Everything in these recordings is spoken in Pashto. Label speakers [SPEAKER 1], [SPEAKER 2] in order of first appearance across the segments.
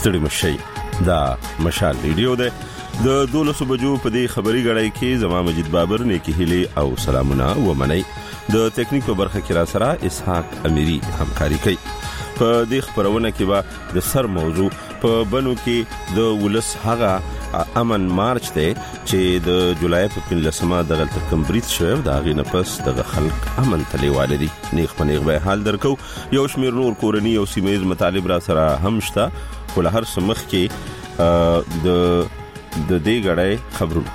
[SPEAKER 1] ستړي مشي دا مشال ریډیو ده د 12 بجو په دې خبري غړای کې زما مجید بابر نیکی هلي او سلامونه ومني د ټیکنیک په برخه کې را سره اسحاق امیری همکاري کوي په دې خبرونه کې به د سر موضوع په بنو کې د ولس هغه امن مارچ ته چې د جولای په 15مه د غلط کمبریج شو دا غي نه پس د خلک امن تلیواله دي نیغ په به حال درکو یو شمیر نور کورنی او سیمایز مطالب را سره هم شته ول هر سمخ کې د دې غړای خبرونه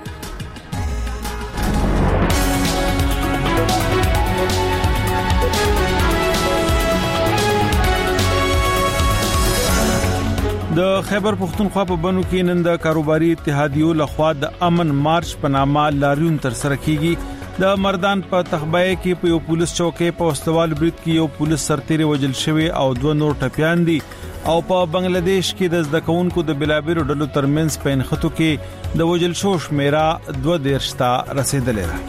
[SPEAKER 2] د خیبر پختونخوا په بنو کې نن د کاروباري اتحادیو لخوا د امن مارچ په نامه لاریون تر سره کیږي د مردان په تخبای کې په یو پولیس چوکۍ په واستوال برید کې یو پولیس سرتیری وجل شوی او دوه نور ټپیان دي او په بنگلاديش کې د زدکونکو د بلابیرو ډلو ترمنځ په انخطو کې د وجل شو شمیره 22 ته رسیدلې ده.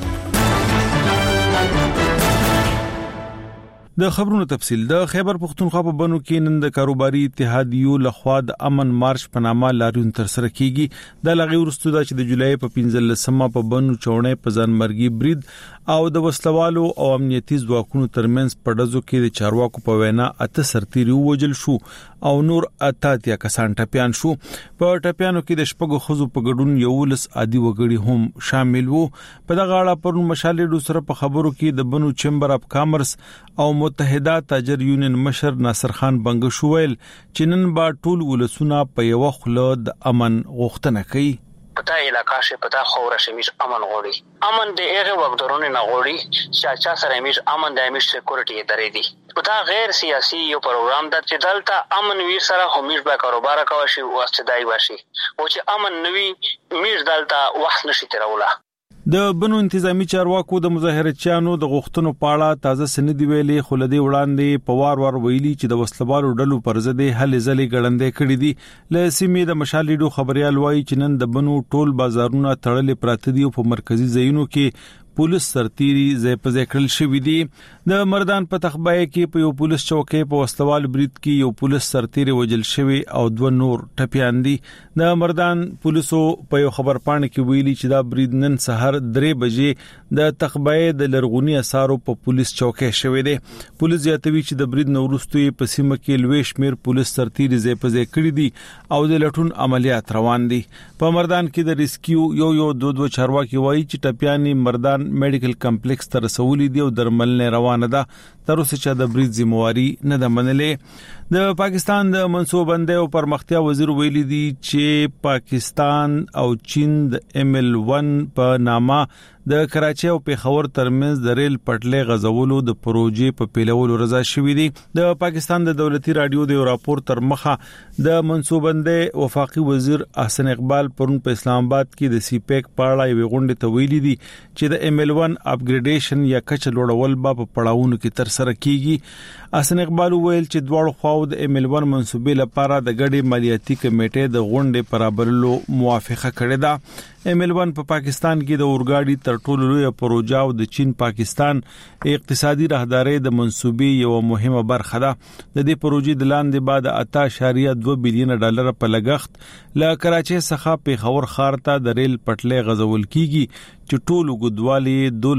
[SPEAKER 2] د خبرونو تفصیل د خیبر پختونخوا په بنو کې نن د کاروباري اتحادیو لخوا د امن مارچ په نامه لاریون تر سره کیږي د لغې ورستو د چې د جولای په 15مه په بنو چوڼې په ځانمرګي برید او د وسلوالو او امنیتي ځواکونو ترمنځ په ډزو کې د چارواکو په وینا اته سرتیری وجل شو او نور اتاتیا کسان ټپیان شو په ټپیانو کې د شپږو خزو په ګډون یو لس عادي وګړي هم شامل وو په دغه اړه پرون مشالې سره په خبرو کې د بنو چمبر اف کامرس او متحده تاجر یونین مشر ناصر خان بنګ شویل چې نن با ټول ولسونه په یو خله د امن غوښتنه کوي
[SPEAKER 3] پتا علاقہ سے پتا خور شمیش امن غوړي امن د هغه وګړو نه غوړي چې سره میش امن د میش سکیورټي درې دي پتا غیر سیاسي یو پروګرام د چې دلته امن وی سره همیش به کاروبار کوي او استدای واشي او چې امن نوي میش دلته وخت نشي تروله
[SPEAKER 2] د بنو انتظامی چارواکو د مظاهرچیانو د غوښتنو پاړه تازه سندې ویلې خلدي وړاندې پوار ور ویلي چې د وسلوالو ډلو پر ضد هلې ځلې ګړندې کړې دي ل سیمې د مشالېډو خبريال وایي چې نن د بنو ټول بازارونه تړلې پراته دي په مرکزی ځایونو کې پولیس سرتیری ځای په ځای کړل شوې دي د مردان په تخبای کې په یو پولیس چوکۍ په واستوال برید کې یو پولیس سرتیری وجل شوی او دوه نور ټپیان دي د مردان پولیسو په یو خبر پاڼه کې ویلي چې دا برید نن سحر 3 بجې د تخبای د لرغونی اثارو په پولیس چوکۍ شوی دی پولیس زیاتوي چې د برید نورستوي په سیمه کې لوي شمیر پولیس سرتیری ځای په ځای کړی دي او د لټون عملیات روان دي په مردان کې د ریسکیو یو دوه چارواکي وایي چې ټپیانی مردان میډیکل کمپلیکس تر رسولې دی او درملنه روانه ده تر اوسه چې د برید ذمہواری نه ده منلې د پاکستان د منصوبندۍ او پرمختیا وزیر ویلي دی چې پاکستان او چین د ML1 په نامه د کراچي او پیښور ترمنځ د ریل پټلۍ غزولو د پروژې په پیلولو رضا شوې دي د پاکستان د دولتي رادیو د راپور تر مخه د منصوبندۍ وفاقي وزیر احسن اقبال پرون په اسلام آباد کې د سی پیک پاړه یو غونډه ته ویلي دي چې د ML1 اپګریډیشن یا کچ لوړول به په پړاوونو کې تر سره کیږي احسن اقبال ویل چې دواړو خواو د ML1 منصوبې لپاره د ګډي مالیاتي کمیټې د غونډې برابرلو موافقه کړې ده ML1 په پاکستان کې د اورګاډي تر ټولو لوی پروژه او د چین پاکستان اقتصادي راهداري د منصوبې یو مهمه برخه ده د دې پروژې د لاندې بعد 8.2 بلین ډالر په لګښت له کراچي څخه پیښور ښار ته د ریل پټلۍ غزول کیږي چې ټول وګدوالي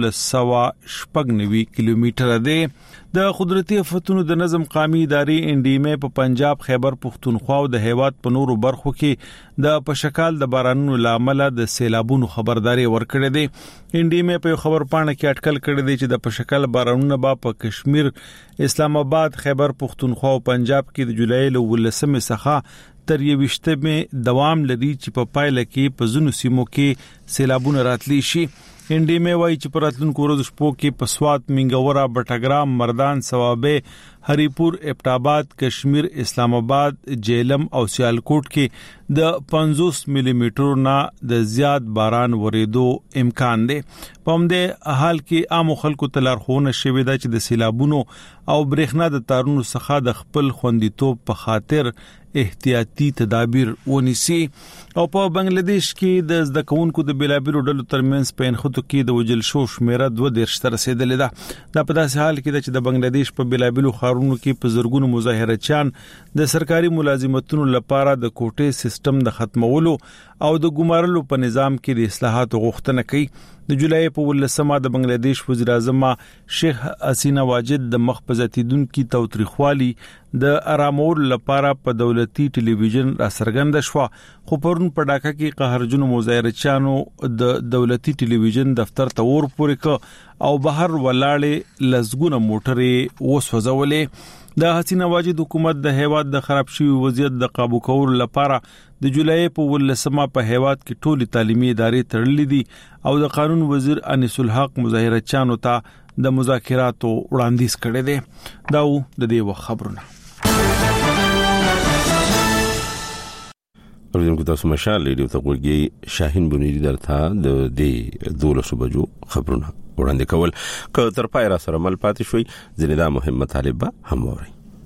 [SPEAKER 2] 1290 کیلومتره ده د قدرتي آفتونو د نظم قومي ادارې انډیمه په پنجاب خیبر پختونخوا او د هیواد په نورو برخو کې د پشکال د بارانونو لامل د سیلابونو خبرداري ورکړې ده انډیمه په خبر پاڼه کې اټکل کړی دی چې د پشکال بارانونو په کشمیر اسلام آباد خیبر پختونخوا او پنجاب کې د جولای له 19 څخه تر 20 دوام لري چې په پایله کې په ځینو سیمو کې سیلابونه راتلی شي انډیمه وایي چې پراتلونکو ورځو شپو کې په سوات منګورا بټګرام مردان ثوابه هریپور ابټاباد کشمیر اسلام آباد جیلم او سیالکوټ کې د 50 ملي میټر نه د زیات باران ورېدو امکان دی په همدې حال کې عام خلکو تلارخونه شوي دا چې د سیلابونو او برېښنا د تارونو څخه د خپل خوندیتوب په خاطر احتیاطي تدابیر ونیسي او په بنگلاديش کې د زدکونکو د بلابیرو ډلو ترمنځ په انخطو کې د وجل شو شمیره 22 تر رسیدلې ده دا په داسې حال کې چې د بنگلاديش په بلابیرو ښارونو کې په زرګونو مظاهرچیان د سرکاري ملازمتونو لپاره د کوټې سیستم د ختمولو او د ګمارلو په نظام کې د اصلاحاتو غوښتنه کوي. د جولای په 18 د بنگلاديش وزیر اعظم شیخ حسینه واجد د مخبزتیدونکو توتریخوالي د آرامول لپاره په دولتي ټلویزیون را څرګند شو. خو پرون په ډاکا کې قهرجن مظاهرچیانو د دولتي ټلویزیون دفتر ته ور پورې ک او بهر ولاړې لزګونه موټرې وسوځولې. د حسینه واجد حکومت د هیواد د خراب شوی وضعیت د قابو کولو لپاره د جولای په 18 په هیواد کې ټولي تعلیمي ادارې تړلې دي او د قانون وزیر انیس الحق مظاهرچیانو ته د مذاکراتو وړاندیز کړی دی. دا د دې خبرونه
[SPEAKER 1] اوریدونکو تاسو مشال ریډیو ته ورګي شاهین بنيري درته د دې 12 بجو خبرونه وړاندې کول. که تر پای را سره مل پاتې شوي ځینې دا مهمه طالب هم ووري.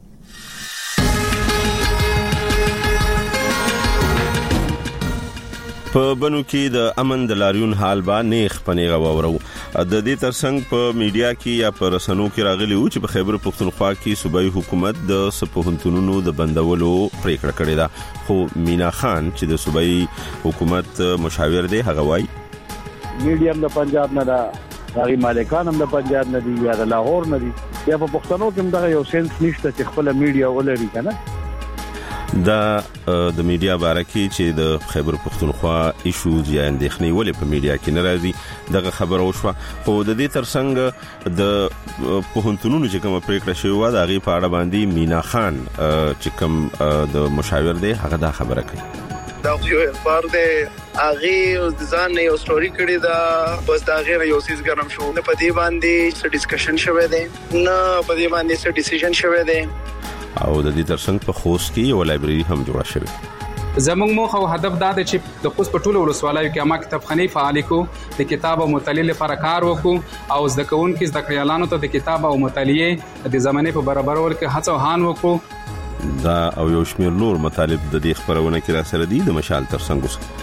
[SPEAKER 1] په بنو کې د امن د لاریون حال با نیخ پنیغه وورو. د دې ترڅنګ په میډیا کې یا په رسنیو کې راغلی و چې په خیبر پختونخوا کې صوبایي حکومت د سپوهنتونونو د بندولو پریکړه کړې ده. خو مینا خان چې د صوبایي حکومت مشاور دی هغه وایي
[SPEAKER 4] میډیا د پنجاب نه دا هغه مالکان هم د پنجاب نه دي یا د لاهور نه دي یا په پښتنو کې هم دا یو سنس نشته چې خپل میډیا ولري کنه.
[SPEAKER 1] دا د میډیا بارکه چې د خیبر پختونخوا ایشوز یا اندېښنې ولې په میډیا کې ناراضي دغه خبره وشوه. خو د دې ترڅنګ د پوهنتونونو چې کوم پریکړه شوی و د هغه په اړه باندې مینا خان چې کوم د مشاور دی هغه دا خبره کوي.
[SPEAKER 5] دا یو اخبار دی هغه د ځان یو ستوري کړی دا بس دا غیر یو سیس ګرم شو نه په دې باندې څه ډیسکشن شوه دی نه په دې باندې څه ډیسیژن شوه دی
[SPEAKER 1] او د دې ترڅنګ په خوست کې یو لایبرری هم جوړه شوه.
[SPEAKER 6] زموږ موخه او هدف دا دی چې د خوست په ټولو ولسوالیو کې ما کتابخانه فعال کړو د کتاب او مطالعې لپاره کار وکړو او زده کوونکو زده کړیالانو ته د کتاب او مطالعې د زمانه په برابرولو کې هڅه وهان وکړو.
[SPEAKER 1] دا او یو شمېر نور مطالب د دې خبرونه کې را سره دي د مشال ترڅنګ وسه.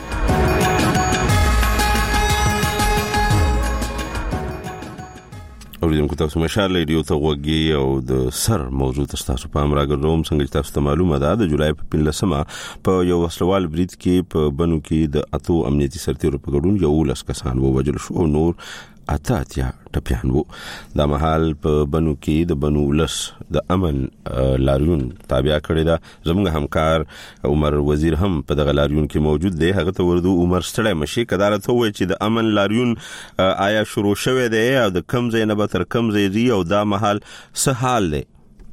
[SPEAKER 1] اوریدونکو تاسو مشال ریډیو ته وګورئ او د سر موضوع تاسو په امر راګرځوم څنګه تاسو ته معلومه ده د جولای په 15 په یو وسلوال برید کې په بنو کې د اتو امنیتي سرتیرو په ګډون یو لس کسان ووجل شو او نور اتاتیا ټپيان وو. د محل په بنو کې د بنو لس د امن لاریون تابع کړی دا زموږ همکار عمر وزیر هم په دغه لاریون کې موجود دی. هغه ته ورته عمر ستړی مشي کداله ته وای چې د امن لاریون آیا شروع شوه دی او د کم ځای نه به تر کم ځای دی او دا محل څه حال دی؟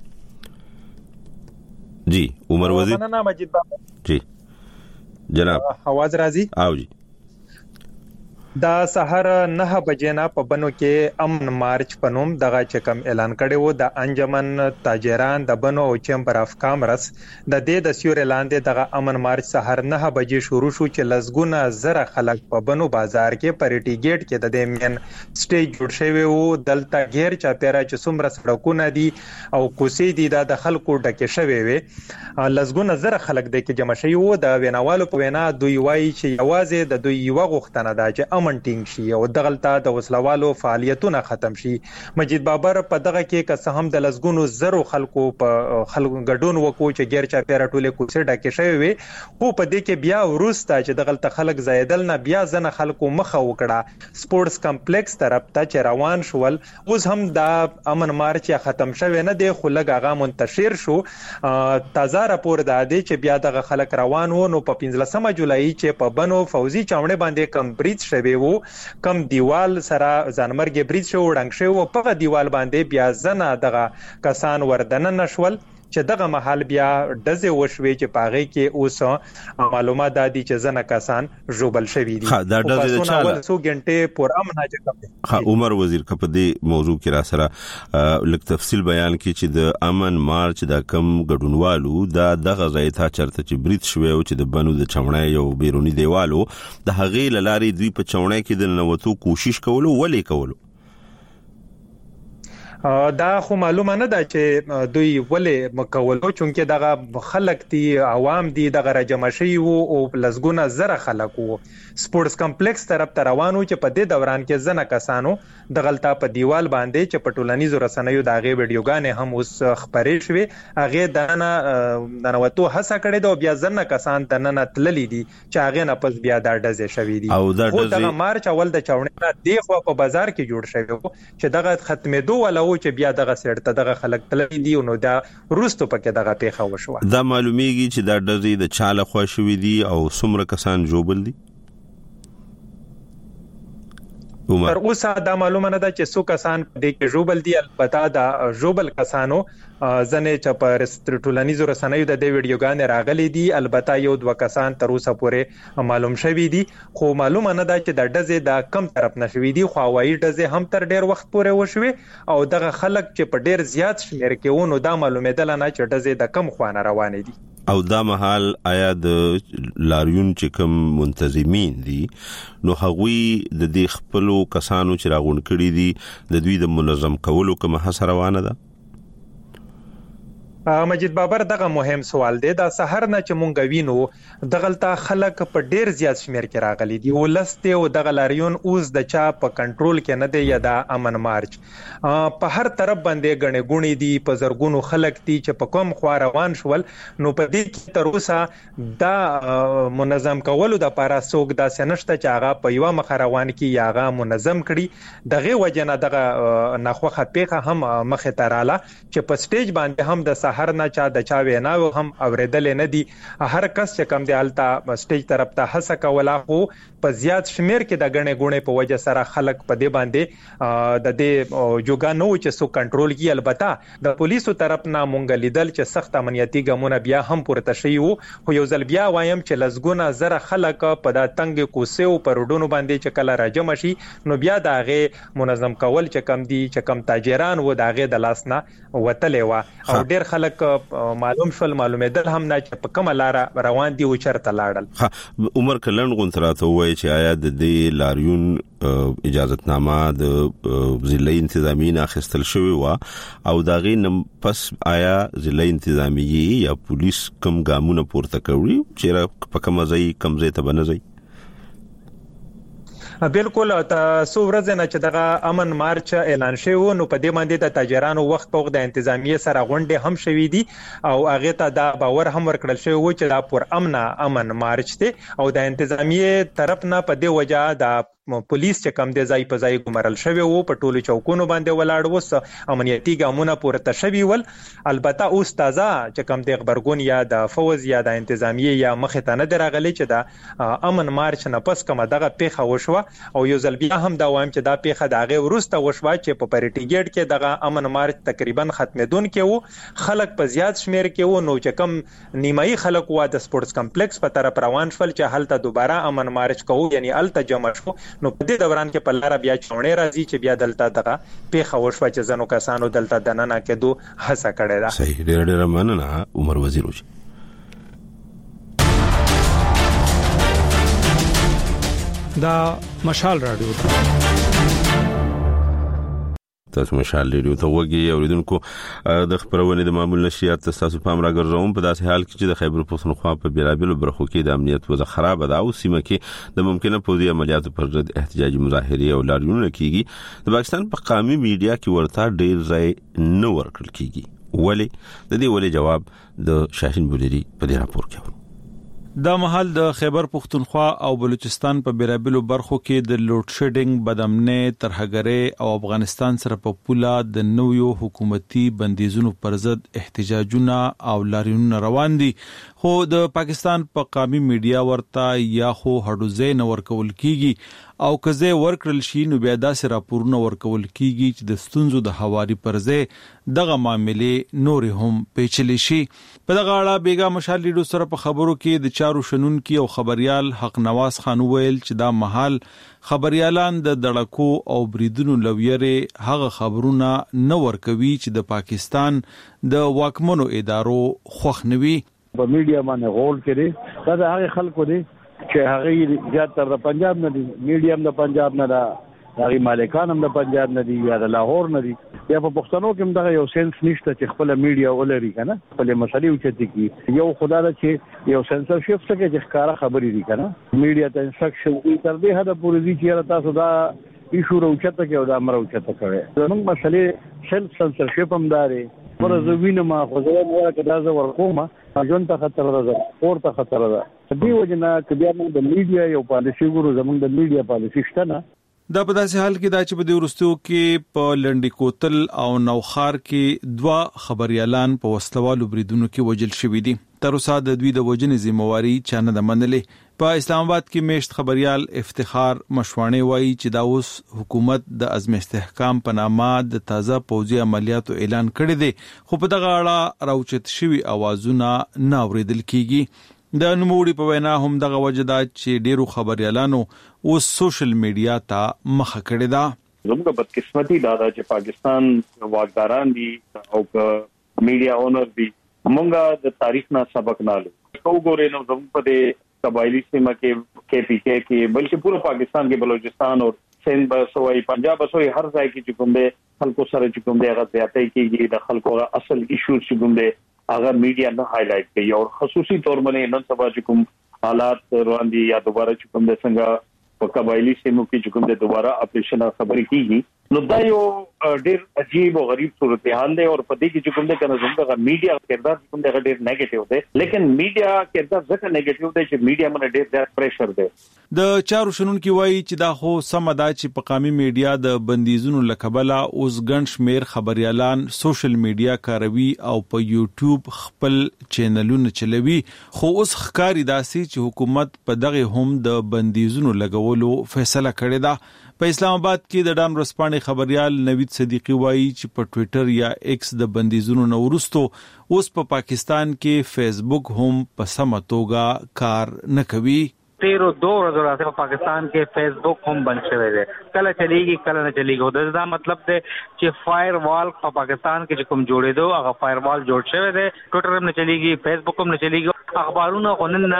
[SPEAKER 1] جی عمر وزیر.
[SPEAKER 7] مننه مجید بابا.
[SPEAKER 1] جی جناب
[SPEAKER 7] आवाज راځي؟
[SPEAKER 1] او جی
[SPEAKER 7] دا سحر 9 بجې نه په بنو کې امن مارچ پنوم دغه چکم اعلان کړي وو د انجمن تاجران د بنو او چمبر اف کامرس د دې د سیور اعلان دغه امن مارچ سحر 9 بجې شروع شو چې لزګونه زره خلک په بنو بازار کې پریټي گیټ کې د دې مین سټیج جوړ شوی وو. دلته غیر چا پیرا چې څومره سړکونه دي او کوسي دي د خلکو ډکه شوی وي. لزګونه زره خلک د کې جمع شوی وو. د ویناوالو په وینا دوی وایي چې یوازې د دوی یو غوښتنه ده چې امنټینګ شي او دغلطه د وسلوالو فعالیتونه ختم شي. مجید بابر په دغه کې که هم د لزګونو زرو خلکو په خلکو ګډون وکړو چې غیر چا پیرا ټوله کوڅه ډکه شوی وي. خو په دې کې بیا ورسته چې دغلطه خلک زیدل نه بیا ځنه خلکو مخه وکړه سپورتس کمپلیکس طرف ته چې روان شول. اوس هم د امن مارچ ختم شوی نه دی خو لږ هغه منتشر شو. تازه راپور دا دی چې بیا دغه خلک روان وو. نو په 15 جولای چې په بنو فوزي چاوڼه باندې کم بریج شوی وو کم دیوال سره ځانمرګ بریج شو وړنګ شو په دیوال باندې بیا زنه دغه کسان وردن نشول چې دغه محل بیا دزه وشوي چې پاغي کې اوس معلومات دادي چې زنه کسان جوبل شوی دي.
[SPEAKER 1] ها دا دزه چاله
[SPEAKER 7] 2 غنټه پور امن اجازه.
[SPEAKER 1] ها عمر وزیر کپ دې موضوع کې را سره لک تفصیل بیان کې چې د امن مارچ د کم ګډونوالو دغه ځای ته چرته چې بریټ شوی او چې د بنو د چمړای یو بیرونی دیوالو د هغې لارې دوی په چمړای کې د نووتو کوشش کولو ولې کولو.
[SPEAKER 7] دا خو معلومه نه ده چې دوی ولې مکولو چونکه دغه خلک دي عوام دي دغه راجمشي او لزګونه زره خلک وو سپورتس کمپلیکس طرف ته روانو چې په دې دوران کې زنه کسانو د غلطه په دیوال باندې چې په ټولنیزو رسنیو دغه ویډیوګانې هم اوس خبرې شوې هغه د نوتو هڅه کړې ده او بیا زنه کسان د نن تللی دي چې هغه نه پس بیا د ډزې شوې دي
[SPEAKER 1] او
[SPEAKER 7] دغه مارچ اول د چاونې دی خو په بازار کې جوړ شوی چې دغه ختمېدو ولا او چې بیا دغه سړته دغه خلک تللی دي نو دا روستو پکې دغه پیښه وشوه
[SPEAKER 1] دا معلومیږي چې دا ډزې د چاله خوشوي دي او څومره کسان جوړل دي
[SPEAKER 7] تر اوسه دا معلومه نه ده چې څو کسان د کې جوړل دي البته دا جوړل کسانو ځنې چې په ټولنیزو رسنیو د دې ویډیوګانې راغلي دي البته یو دوه کسان تر اوسه پورې معلوم شوي دي خو معلومه نه ده چې د ډزې د کم طرف نشوي دي خو وايي ډزې هم تر ډیر وخت پورې وشوي او دغه خلک چې په ډیر زیات شمیر کې ونو دا معلومېدل نه چې ډزې د کم خوانه روانې دي
[SPEAKER 1] او دا محل آیا د لاریون چې کوم منتظمین دي نو هغوی د دې خپل کسانو چې راغون کړي دي د دوی د منظم کولو کوم هڅه روانه ده
[SPEAKER 7] مجید بابر دغه مهم سوال دی دا سحر نه چې مونږ وینو دغلطه خلک په ډیر زیات شمیر کې راغلي دي ولسته او دغه لاریون اوس د چا په کنټرول کې نه دی یا د امن مارچ په هر طرف باندې غنې غونې دي په زرګونو خلک دي چې په کوم خوا روان شول نو په دې کې تر اوسه دا منظم کولو د لپاره څوک دا سنشته چې هغه په یو مخ روان کې یا هغه منظم کړي دغه وجنه دغه نخوخه پیخه هم مخه تراله چې په سټیج باندې هم د هر نه چا د چا وینا هم اوریدل نه دي هر کس چې کم دی التا سټیج طرف ته هڅه کوله خو په زیات شمیر کې د غنې غونې په وجه سره خلک په دې باندې د دې جوګا نو چې سو کنټرول کی البته د پولیسو طرف نه مونږ لیدل چې سخت امنیتي ګامونه بیا هم پورته شي خو یو ځل بیا وایم چې لزګونه زره خلک په د تنګ کوسه او پروډونو باندې چې کله راجم شي نو بیا دغه منظم کول چې کم دي چې کم تاجران و دغه د لاس نه وتلې و او ډیر خلک معلوم شول معلومېدل هم نه چې په کومه لار روان دي او چرته لاړل
[SPEAKER 1] عمر کلن غونتراته وای چې آیا د دې لاریون اجازهتنامه د ضلع انتظامی اخیستل شوی و او داغه نم پس آیا ضلع انتظامی یا پولیس کوم ګامونه پورته کوي چې په کومه ځای کمزې ته بنځي
[SPEAKER 7] بالکل تاسو ورځ نه چې دغه امن مارچ اعلان شوی نو په دې باندې د تاجرانو وخت په د انتظامیه سره غونډه هم شوې دي او هغه ته دا باور هم ورکړل شوی و چې دا پر امن مارچ دی او د انتظامیه طرف نه په دې وجہ د پولیس چې کم دی ځای په ځای ګمرل شوی وو په ټولو چوکونو باندې ولاړ وو امنیتي ګامونه پورته شوی ول البته اوس تازه چې کم دی خبرګون یا د فوز یا د انتظامیه یا مخه ته نه درغلي چې د امن مارچ نه پس کومه دغه پیښه وشوه او یو ځل بیا هم دا وایم چې دا پیښه دغه ورسته وشوه چې په پریټی ګیټ کې دغه امن مارچ تقریبا ختمېدون کې وو خلک په زیات شمیر کې وو نو چې کم نیمایي خلک وا د سپورتس کمپلیکس په طرف روان شول چې هلته دوباره امن مارچ کوو یعنی الته جمع شو نو په دې دوران کې په لار بیا چونې راځي چې بیا دلته دغه پیښه وشوه چې زنو کسانو دلته دننه کېدو هڅه کړې ده
[SPEAKER 1] صحیح ډېر مننه عمر وزیر وشي
[SPEAKER 2] دا مشال رادیو
[SPEAKER 1] تاسو مشال ریډیو ته وګورئ اوریدونکو د خبرونه د معمول نشریات تاسو پام راګرځوم په داسې حال کې چې د خیبر پښتونخوا په بیلابیلو برخو کې د امنیت وضع خراب ده او سیمه کې د ممکنه پوځي عملیاتو پر ضد احتجاجي مظاهره او لاریونونه کیږي د پاکستان په قومي میډیا کې ورته ډیر ځای نه ورکړل کیږي ولی د دې ولې جواب د شاهین بولری په دې راپور کې
[SPEAKER 2] دا محل د خیبر پښتونخوا او بلوچستان په بیرابلو برخو کې د لوډ شیډینګ بدامنۍ ترهګرۍ او افغانستان سره په پوله د نویو حکومتي بندیزونو پر ضد احتجاجونه او لاریونونه روان دي خو د پاکستان په قومي میډیا ورته یا خو هډوزې نه ورکول کیږي او کزه ورکړل شي نو بیا داسې راپورونه ورکول کیږي چې د ستونزو د حواري پرځې دغه معاملې نور هم پیچلې شي په دغه اړه بیګا مشال لیډو سره په خبرو کې د چارو شنونکو او خبريال حق نواز خان ویل چې دا محل خبريالان د دړکو او بریدونو لویره هغه خبرونه نه ورکوي چې د پاکستان د واکمنو ادارو خوښ نوي
[SPEAKER 4] په میډیا باندې غول کړي دا هغه خلکو دي چې هغه زیات تر د پنجاب نه دي میډیم د پنجاب نه دا هغه مالکان هم د پنجاب نه دي یا د لاهور نه دي. یا په پښتنو کې هم دا یو سنس نشته چې خپل میډیا ولري کنه خپل مسلې اوچتي کی. یو خدای دا چې یو سنسرشپ څخه چې ښکارا خبرې دي کنه میډیا ته انسټرکشن دي تر دې حد پورې دي چې تاسو دا ایشو راوچته کې او دا مروچته کوي. زموږ مسلې سلف سنسرشپ هم داري ورزه وینم خو زه ورکه دا زه ورکوم ځون ته خطر ده اور ته خطر ده. دې وجنه چې بیا موږ د میډیا یو پالیسي ګورو زموږ د میډیا پالیسي شته نه.
[SPEAKER 2] دا په داسې حال کې دا چې په دې ورستیو کې په لنډی کوتل او نوخار کې 2 خبريالان په وسلوالو بریدونو کې وژل شوي دي. تر اوسه د دوی د وژنې ذمہواری چا نه منلې. په اسلام آباد کې میشت خبريال افتخار مشوانی وایي چې دا اوس حکومت د عزم استحکام په نامه د تازه پوځي عملیاتو اعلان کړی دی خو په دغه اړه راوچت شوي اوازونه نه اوریدل کیږي. د نوموړي په وینا هم دغه وجدا چې ډیرو خبريالانو اوس سوشل میډیا ته مخه کړې ده.
[SPEAKER 8] زموږ بدقسمتي دا چې پاکستان واکداران دي او میډیا اونر دي موږ د تاریخ نه سبق نه لو. وګورئ نو زموږ په قبایلی سیمه کې KPK کې بلکې پورا پاکستان کې بلوچستان او سند بسوي پنجاب بسوي هر ځای کې چې کوم دي خلکو سره چې کوم دي هغه زیاتې کېږي د خلکو اصل ایشو چې کوم دي هغه میډیا نه هایلایټ کوي او خصوصي تور باندې نن سبا چې کوم حالات روان دي یا دوباره چې کوم د څنګه په قبایلی سیمو کې چې کوم د دوباره اپریشن خبرې کیږي نو دا یو ډېر عجیب او غریب صورتحال دی او په دې کې چې کوم د کنه زموږ میډیا کردار کوم د ډېر نیگیټیو دی لیکن میډیا کردار ځکه نیگیټیو دی چې میډیا باندې ډېر زیات پریشر دی.
[SPEAKER 2] د چارو شنونکو وایي چې دا خو سم ده چې په قومي میډیا د بندیزونو لکبله اوس ګڼ شمیر خبريالان سوشل میډیا کاروي او په یوټیوب خپل چینلونه چلوي خو اوس ښکاری داسي چې حکومت په دغه هم د بندیزونو لګولو فیصله کړې ده. په اسلام آباد کې د ډان ورسپانې خبريال نوید صدیقی وایي چې په ټوئیټر یا ایکس د بندیزونو نو ورستو اوس په پاکستان کې فیسبوک هم په سمه توګه کار نه کوي.
[SPEAKER 9] 13 ورځې راځي په پاکستان کې فیسبوک هم بند شوی دی کله چلیږي کله نه چلیږي. دا مطلب دی چې فایر وال په پاکستان کې چې کوم جوړېدو هغه فایر وال جوړ شوی دی. ټوئیټر هم نه چلیږي فیسبوک هم نه چلیږي. اخبارونه غونن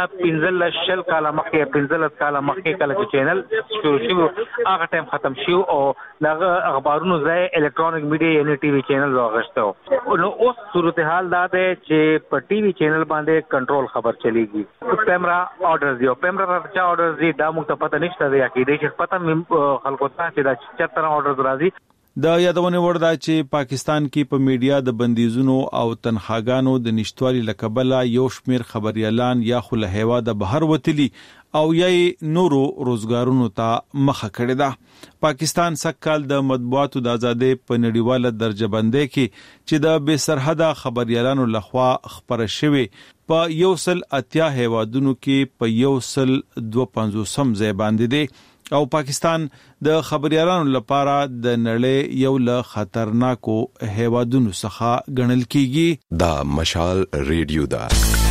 [SPEAKER 9] 15 کاله مخکې 15 کاله مخکې کله چې چینل شروع شو هغه ټایم ختم شو او دغه اخبارونو ځای الکترونیک میډیا یعنی ټي وي چینل راغشته. نو اوس صورتحال دا ده چې په ټي وي چینل باندې کنټرول خبر چلیږي. پیمرا آرډرز دی پیمرا راځي آرډرز دی دا موږ ته پته نشته دی چې دې څه پته خلکو ته چې دا چتر آرډرز راځي.
[SPEAKER 2] د یادونه وردا چې پاکستان کې په میډیا د بندیزونو او تنخواګانو د نشټوالي لکبله یو شمیر خبريالان یا خو له هوا د بهر وتلی او یې نورو روزګارونو ته مخه کړې ده. پاکستان سکهال د مطبوعاتو د ازادۍ په نړیواله درجه بندۍ کې چې د بے سرحده خبريالانو لخوا خبره شوی په 180 هیوادونو کې په 152 ځای باندې دی او پاکستان د خبريالانو لپاره د نړۍ یو له خطرناکو هیوادونو څخه ګڼل کیږي.
[SPEAKER 10] دا مشال ریډیو دا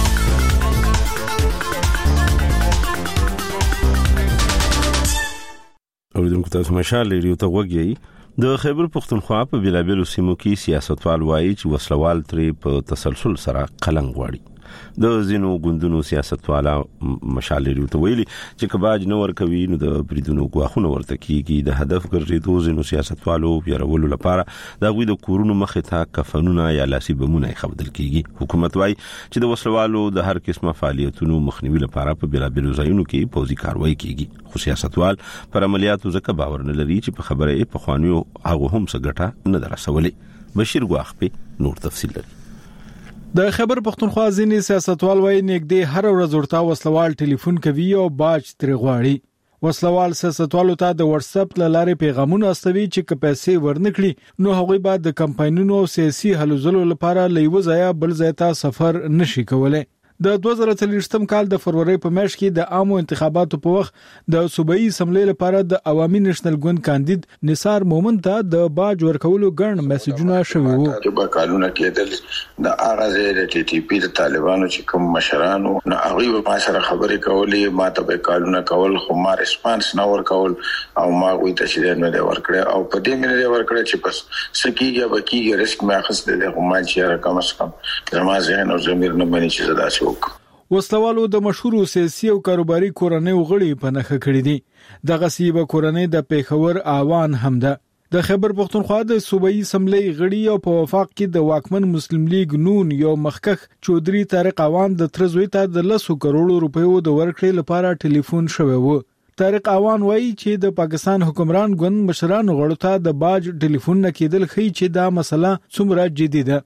[SPEAKER 1] اوریدونکو تاسو مشال ریډیو ته وګورئ. د خیبر پختونخوا په بلابلو سیمو کې سیاستوال وایي چې وسلوال ترې په تسلسل سره قلنګ غواړي. د زینو ګوندونو سیاستوالا مشال ریډیو ته ویلي چې کباج نو ورکوي نو د بریدونو غواخونه ورته کیږي. د هدف ګرځېدو زینو سیاستوالو پیرولو لپاره د غوي د کورونو مخه ته کفنونه یا لاسي بمونه خبدل کیږي. حکومت وايي چې د وسلوالو د هر قسمه فعالیتونو مخنیوي لپاره په بلابلو ځایونو کې پوځي کاروایی کیږي. خو سیاستوال پر عملیاتو ځکه باور نه لري چې په خبره په خوانیو هغه هم څه ګټه نه درسولې. بشیر غواخپي نور تفصیل لري.
[SPEAKER 2] د خیبر پختونخوا ځینې سیاستوال وایي نګدې هر ورځ ورته وسلوال ټلیفون کوي او باج ترې غواړي. وسلوال سیاستوالو ته د واتس اپ لارې پیغامونه استوي چې که پیسې ورنکړي نو هغوی بعد د کمپاینونو سیاسي هلو ځلو لپاره لیو ځای بل ځای ته سفر نشي کولای. د 2023م کال د فروری په میاشت کې د عامو انتخاباتو په وخت د صوبایي اسمبلی لپاره د عوامي نېشنل ګوند کاندید نثار مومن ته د باج ورکولو ګڼ میسجونه شوي وو.
[SPEAKER 11] چې کالونه کېدل د اغازه د ټي ټي پی د طالبانو چې کوم مشرانو نه هغه ما سره خبرې کولې ما ته به کالونه کول خو ما ریسپانس نه ورکول او ما وی ته چې نه دی ورکړی او په دې مې دی ورکړی چې بس سکیږي بکیږي ریسک مې اخیسته د هم چې رقم اسکم زما ذهن او ضمیر نه باندې چې زدا شو.
[SPEAKER 2] وسلوالو د مشهور سیاسي او کاروباري کورنۍ غړي په نخښه کړی دي دغه سیبه کورنۍ د پیښور آوان هم ده د خیبر پختونخوا د صوبایي اسمبلی غړي او په وفاق کې د واکمن مسلم لیگ نون یو مخکخ چودري طارق آوان د ترزوي ته د 100 کروڑ روپیو د ورکړې لپاره ټلیفون شوی و طارق آوان وایي چې د پاکستان حکمران ګوند مشران غړو ته د باج ټلیفون نه کېدل خي چې دا مسله څومره جدي ده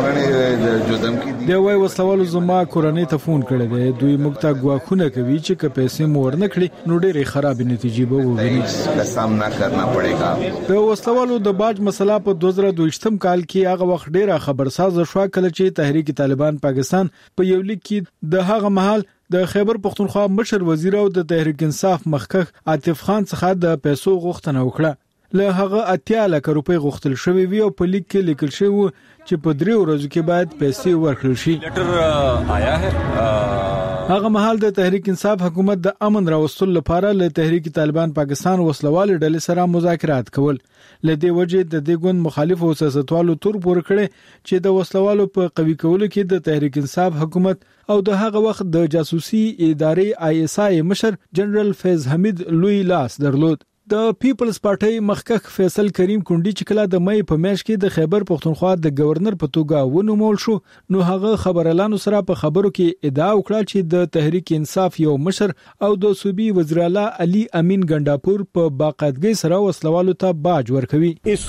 [SPEAKER 2] د وای وسلوالو زما کورنۍ ته فون کړی دی دوی موږ ته غواخونه کوي چې که پیسې مور نه کړي نو ډېرې خراب نتیجې به وویني
[SPEAKER 12] کا سامنا کرنا پڑेगा
[SPEAKER 2] د وسلوالو د باج مسله په 2022م کال کې هغه وخت ډېره خبرساز شو کله چې تحریک طالبان پاکستان په یو لیک کې د هغه مهال د خیبر پختونخوا مشر وزیر او د تحریک انصاف مخکخ عاطف خان څخه د پیسو غوښتنه وکړه له هغه 80 لک روپۍ غوښتل شوی وی او په لیک کې لیکل شوی چې په 3 ورځو کې باید پیسې ورکړل شي
[SPEAKER 13] لیټر آیا ہے
[SPEAKER 2] هغه مهال د تحریک انصاف حکومت د امن راوستلو لپاره له تحریک طالبان پاکستان وسلوال ډلې سره مذاکرات کول لدې وجه د دې ګوند مخالف او سیاستوالو تور پور کړي چې د وسلوالو په قوی کولو کې د تحریک انصاف حکومت او د هغه وخت د جاسوسي ادارې ISI مشر جنرال فیض حمید لوی لاس درلود د پیپلز پارټي مخکخ فیصل کریم کونډي چې کله د مې په میاشت کې د خیبر پختونخوا د گورنر په توګه ونومول شو نو هغه خبرلانو سره په خبرو کې ادعا وکړه چې د تحریک انصاف یو مشر او د صوبي وزیر اعلی علي امین ګنداپور په باقاعدګۍ سره وسلوالو ته باج ورکوي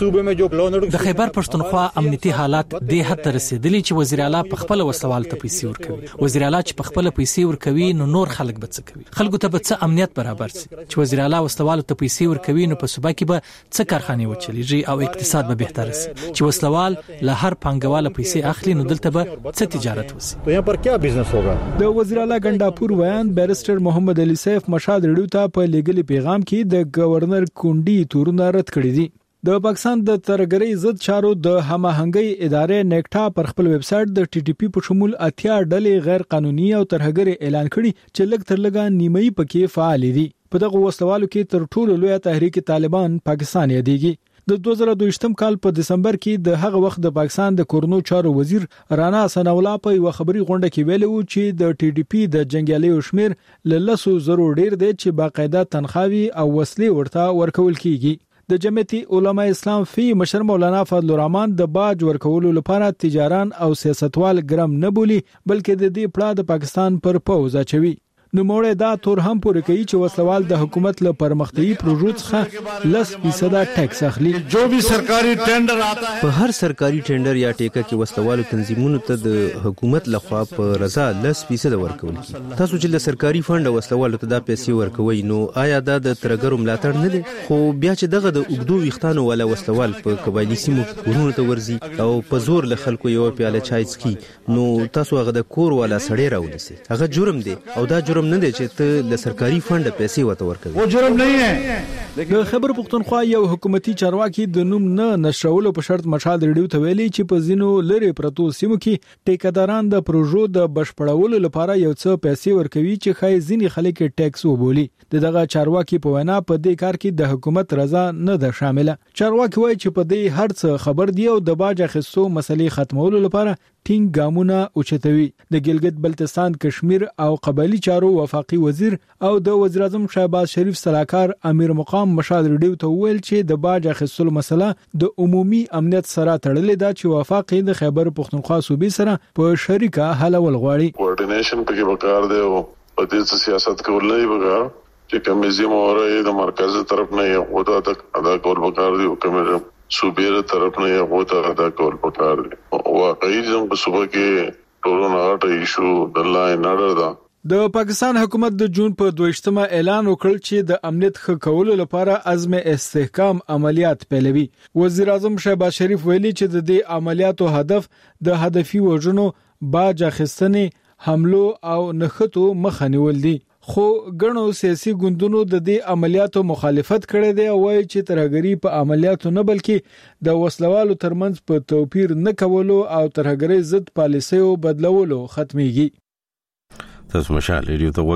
[SPEAKER 14] د خیبر پختونخوا امنیتي حالات د حد رسیدلی چې وزیر اعلی په خپل وسلوال ته پیسې ورکوي وزیر اعلی چې په خپل پیسې ورکوي نو نور خلک به څه کوي خلکو ته به څه امنیت برابر شي چې وزیر اعلی وسلوال ته پیسې ورکوي نو په صوبه کې به څه کارخانه وچلیږي او اقتصاد به بهتر شي چې وسلوال له هر پنګواله پیسې اخلي نو دلته به څه تجارت وشي
[SPEAKER 2] تو یہاں پر کیا بزنس ہوگا د وزیر اعلی ګنداپور بیان بیرسټر محمد علي سیف مشاد ریډیو ته په لیګلی پیغام کې د گورنر کونډي تورونه رد کړی دي د پاکستان د ترګری ضد چارو د هماهنګي ادارې نیکټا پر خپل ویب سټ د TTP په شمول 80 ډلې غیر قانوني او ترهګری اعلان کړي چې لږ تر لږه نیمه پکې فعال دي په دغه وسلوالو کې تر ټولو لوی تحریک طالبان پاکستان یادېږي د 2022م کال په دسمبر کې د هغه وخت د پاکستان د کورنو چارو وزیر رانا حسن الله په یو خبري غونډه کې ویلو چې د TTP د جنگیالیو شمیر ل 100 ډیر دی چې باقاعده تنخواوي او وسلې ورته ورکول کیږي د جمعیت علماء اسلام فی مشر مولانا فضل الرحمن د باج ورکولو لپاره تجاران او سیاستوال ګرم نه بولی بلکې د دې پړه د پاکستان پر پوز اچوي نو موړه دا تور هم پوره کوي چې وسلوال د حکومت له پرمختیايي پروژو څخه 10% ټیکس اخلي
[SPEAKER 15] جو بھی سرکاري ټینډر آتا ہے
[SPEAKER 16] په هر سرکاري ټینډر یا ټیکه کې وسلوالو تنظیمونو ته د حکومت لخوا په رضا 10% ورکول کی تاسو چې د سرکاري فند وسلوالو ته د پیسې ورکوي نو آیا دا د ترګرو ملاتړ نه دي خو بیا چې دغه د اوګدو وختانو ولا وسلوال په قبایلی سیمو ورونو ته ورزي او په زور له خلکو یو پیاله چای څکي نو تاسو هغه د کور ولا سړی راونیسي هغه جرم دی او دا جرم نه دی چې ته له سرکاري فند پیسې وته ورکوي
[SPEAKER 15] وہ جرم نہیں ہے
[SPEAKER 2] د خیبر پختونخوا یو حکومتي چارواکي د نوم نه نشرولو په شرط مشال ریډیو ته ویلي چې په زینو لری پرتو سیمو کې ټیکداران د پروژو د بشپړولو لپاره یو څه پیسې ورکوي چې خای ځینی خلک ټیکس وبولي دغه چارواکي په وینا په دې کار کې د حکومت رضا نه ده شامله چارواکي وایي چې په دې هر څه خبر دی او د باج اخیستو مسلې ختمولو لپاره ټینګ ګامونه اوچتوي د ګلګت بلتستان کشمیر او قبایلی چارو وفاقي وزیر او د وزیر اعظم شهباز شریف صلاحکار امیر مقام مشال ریډیو ته ویل چې د باج اخیستلو مسله د عمومي امنیت سره تړلې ده چې وفاقي د خیبر پختونخوا صوبې سره په شریکه حل ول غواړي
[SPEAKER 17] کوارډینیشن پکې وکړ دی او په دې سیاست کول نه وکړ چې کمیزم اورې د مرکز طرف نه یو ودا تک ادا کول وکړ دی او کمیزم صوبې طرف نه یو ودا ادا کول وکړ دی واقعي زم په صوبه کې ټولونه اټ ایشو د لاین اډر دا
[SPEAKER 2] د پاکستان حکومت د جون په 22مه اعلان وکړ چې د امنیت ښه کولو لپاره عزم استحکام عملیات پیلوي وزیر اعظم شهباز شریف ویلي چې د دې عملیاتو هدف د هدفي وژنو باج اخیستنې حملو او نښتو مخه نیول دي خو ګڼو سیاسي ګوندونو د دې عملیاتو مخالفت کړی دی او وايي چې ترهګری په عملیاتو نه بلکې د وسلوالو ترمنځ په توپیر نه کولو او ترهګری ضد پالیسیو بدلولو ختميږي
[SPEAKER 1] تاسو مشال ریډیو ته وګورئ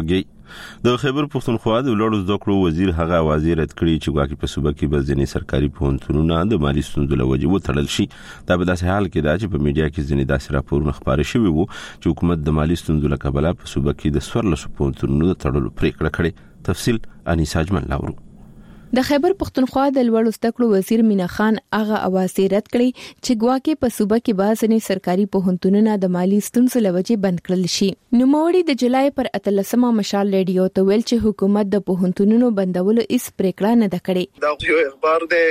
[SPEAKER 1] د خیبر پښتونخوا د لوړو زده کړو وزیر هغه وزیر اتکړي چې واکې په صوبه کې بزنی سرکاري پوهنتونونه د مالی ستونزو له وجې وتړل شي. دا په داسې حال کې دا چې په میډیا کې ځینې داسې راپورونه خپاره شوي وو چې حکومت د مالی ستونزو له کبله په صوبه کې د 14 پوهنتونونو د تړلو پریکړه کړې. تفصیل انیسا اجمل لاورو.
[SPEAKER 12] د خیبر پښتونخوا د لوړو زده کړو وزیر مینا خان هغه اواز رد کړی چې ګواکې په صوبه کې بازنې سرکاري پوهنتونونه د مالی ستونزو له وجې بند کړل شي. نوموړي د جولای پر 13مه مشال ریډیو ته ویل چې حکومت د پوهنتونونو بندولو هیڅ پریکړه نه ده کړې.
[SPEAKER 5] دا یو اخبار دی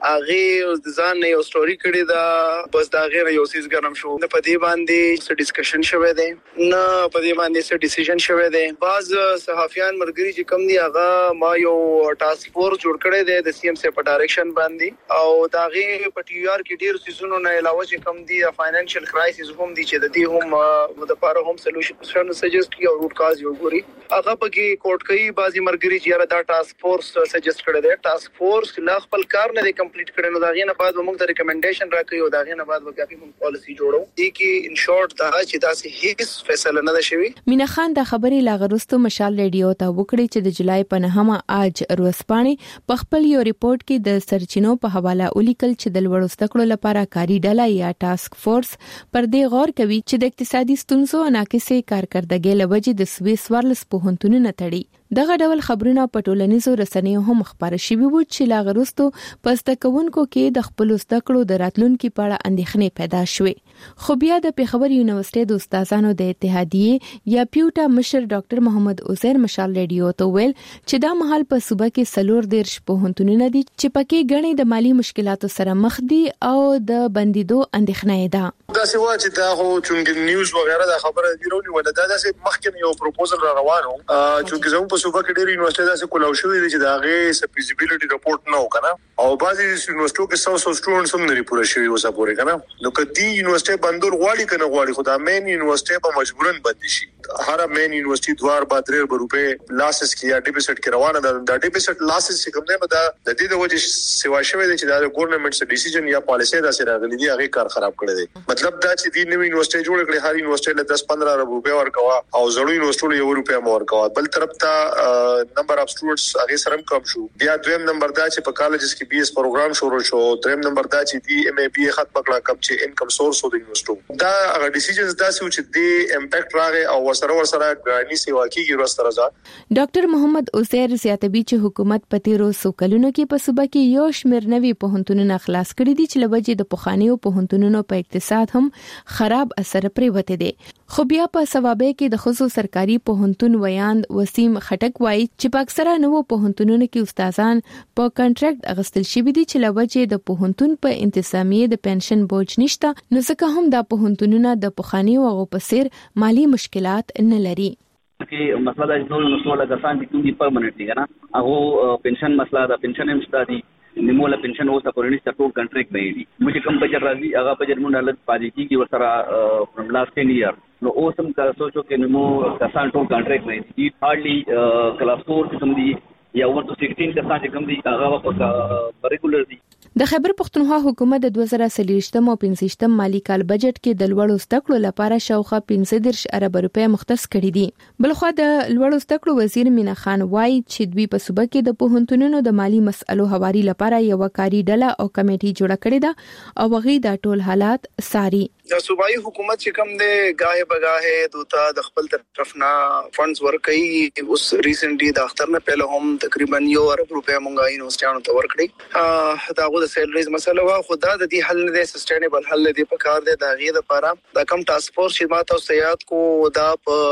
[SPEAKER 5] اغه د ځان نه یو ستوري کړی دا بس دا غیر یو سیس ګرم شو نه پدې باندې څه ډیسکشن شوه دی نه پدې باندې څه ډیسیژن شوه دی. باز صحافیان مرګري چې کم دی هغه ما یو ټاسک فورس جوړ کړی دی د سی ام سی په ډایرکشن باندې او دا غي په ټي آر کې ډیر سيزونو نه علاوه چې کم دی فاینانشل کرایسس هم دي چې د دې هم د پاره هم سولوشن سجست کی او روټ کاز یو ګوري هغه پکې کوټ کوي بازي مرګري چې دا ټاسک فورس سجست کړی دی. ټاسک فورس لا خپل کار نه کمپلیټ کړي نو دا غي نه بعد موږ ته ریکمنډیشن راکړي او دا غي نه بعد وکړي موږ پالیسی جوړو دي کې ان شورت دا چې دا سه هیڅ فیصله نه شوي.
[SPEAKER 12] مینا خان د خبرې لاغرستو مشال ریډیو ته وکړي چې د جولای په 9مه اج روسپانې په خپل یو ریپورت کې د سرچینو په حواله ولیکل چې د لوړو زده کړو لپاره کاري ډله یا ټاسک فورس پر دې غور کوي چې د اقتصادي ستونزو ناقصې کارکردګۍ لوجې د سویس ورلس پوهنتونونه تړي. دغه ډول خبرونه په ټولنیزو رسنیو هم خبره شوي وو چې لاغرستو پس د کوونکو کې د خپل زده کړو د راتلونکو په اړه اندېښنې پیدا شوې. خو بیا د پیښور یونیورسيټي د استادانو د اتحادیې یا پیوټا مشر ډاکټر محمد عزیر مشال ریډیو ته ویل چې دا مهال په صوبه کې 14 پوهنتونونه دي چې پکې غني د مالی مشکلاتو سره مخ دي او د بندیدو اندېښنه ده.
[SPEAKER 18] دا څه وایي چې دا هو چې نیوز وغیرہ دا خبره دیرونی ولا دا څه مخکې یو پروپوزل را روانو چې زموږ په صوبه کې ډېر یونیورسيټي داسې کولاو شوې دي چې دا غي فیزیبিলিټي رپورټ نه وکنه او بعضي یونیورسيټو کې 100 سټوډنټس هم لري پوره شوی وسه پورې کنه نو کدي یونیورسيټي بندول غواړي کنه غواړي خدا مین یونیورسيټي په مجبورن بند شي. هر مین یونیورسيټي دوار با 3 روپے لاسز کې یا ډیپوزټ کې روانه ده. دا ډیپوزټ لاسز چې کوم نه ده د دې د وجې سیوا شوی دي چې دا ګورنمنت څخه ډیسیژن یا پالیسي دا سره غلي دي هغه کار خراب کړی دی. مطلب دا چې د نوې یونیورسيټي جوړ کړي هر یونیورسيټي له 10-15 روپے ورکوا او زړو یونیورسيټي یو روپے ورکوا. بل طرف ته نمبر اف سټوډنټس هغه سره کم شو. بیا دویم نمبر دا چې په کالجز کې بي اس پروګرام شروع شو. دریم نمبر دا چې دی ام ای بي ختم کړه کم چې انکم سورس و د یونیورسيټي دا هغه ډیسیژنز دا چې دی امپیکټ راغی او ورسره غاني سیوا کیږي ورسره ځه.
[SPEAKER 12] ډاکټر محمد عزیر زیاتوي چې حکومت په تیرو سوکلونو کې په صوبه کې یو شمېر نوي پوهنتونونه خلاص کړي دي چې لوجې د پخوانیو پوهنتونونو په اقتصاد هم خراب اثر پرې وته دي. خو بیا په سوابه کې د خصوصي سرکاري پوهنتون ویاند وسیم خټک وایي چې په اکثره نوو پوهنتونونو کې استادان په کنټراکټ اغستل شوي دي چې لوجې د پوهنتون په انتظامیه د پنشن بوج نشته نو ځکه هم دا پوهنتونونه د پخوانیو غو په سیر مالی مشکلات نه لري.
[SPEAKER 19] کې مسله د ټول مسله کسان چې کومي پرمننټ دي کنه هغه پنشن مسله دا پنشن هم ستاسي نیموله پنشن اوسه پرونی ټول کنټریکټ نه دي مې کوم بجټ راځي هغه بجټ مونږ له پالیسی کې ورسره فرام لاست 10 ایئر نو اوسم کا سوچو کې نیمو کسان ټول کنټریکټ نه دي هارډلی کلاس 4 کوم دي یا ورته 16 کسان چې کوم دي هغه په ریګولر دي.
[SPEAKER 12] د خیبر پښتونخوا حکومت د 2023 او 25 مالی کال بجټ کې د لوړو زده کړو لپاره شاوخوا 15 ارب روپے مختص کړي دي. بلخو د لوړو زده کړو وزیر مینا خان وایي چې دوی په صوبه کې د پوهنتونونو د مالی مسلو حواري لپاره یو کاري ډله او کمیټي جوړه کړې ده او هغه د ټول حالات ساري.
[SPEAKER 5] د صوبایي حکومت چې کوم دی غاهه بغاهه دوته د خپل طرف نه فندز ورکړي. اوس ریسنټلی د اختر نه پهله هم تقریبا 1 ارب روپے مونږه یونیورسيټانو ته ورکړي. دا د سیلریز مسله وا خدا د دې حل نه سسټینبل حل دی په کار دی دا غي د لپاره د کم ټاسک فورس چې ماته سیاد کو دا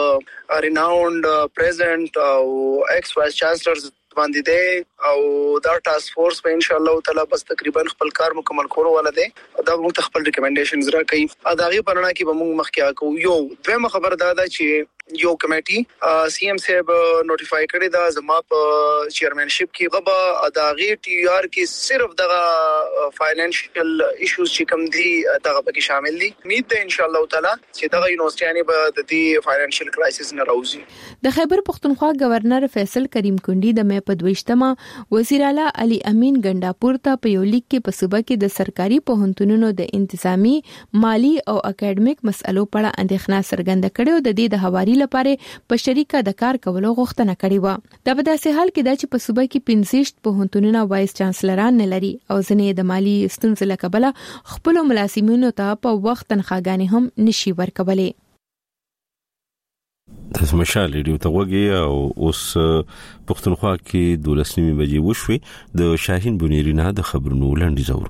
[SPEAKER 5] په ریناوند پریزیدنت او ایکس وایس چانسلرز باندې دی او دا ټاسک فورس په ان شاء الله تعالی بس تقریبا خپل کار مکمل کولو ولا دی دا موږ خپل ریکمنډیشنز راکړي. دا غي پرنا کې به موږ مخکې کو یو دویمه خبر دا چې یو کمیټي سی ام صاحب نوټیفای کړی دا زما په چیرمنشپ کې غبا اداغي ټي آر کې صرف دغه فاینانشل ایشوز چې کوم دي دغه پکې شامل دي. امید ده ان شاء الله تعالی چې دغه یونیورسيټي به د دې فاینانشل کرایسس نه راوځي.
[SPEAKER 12] د خیبر پښتونخوا گورنر فیصل کریم کندي د مې په 22مه وزیر اعلی علي امین ګنداپور ته په یو لیک کې په صوبه کې د سرکاري پوهنتونونو د انتظامی مالی او اکیډمیک مسلو په اړه اندېښنه څرګنده کړې او د دې د حواري همکاري لپاره په شریکه د کار کولو غوښتنه کړې و. دا په داسې حال کې ده چې په صوبه کې 65 پوهنتونونه وایس چانسلران نه لري او ځینې د مالی ستونزو له کبله خپل ملازمینو ته په وخت تنخواګانې هم نشي ورکولای.
[SPEAKER 1] تاسو مشال ریډیو ته وګورئ او اوس پښتونخوا کې 12 بجې وشوي. د شاهین بنيرينا د خبرونو لاندې زورو.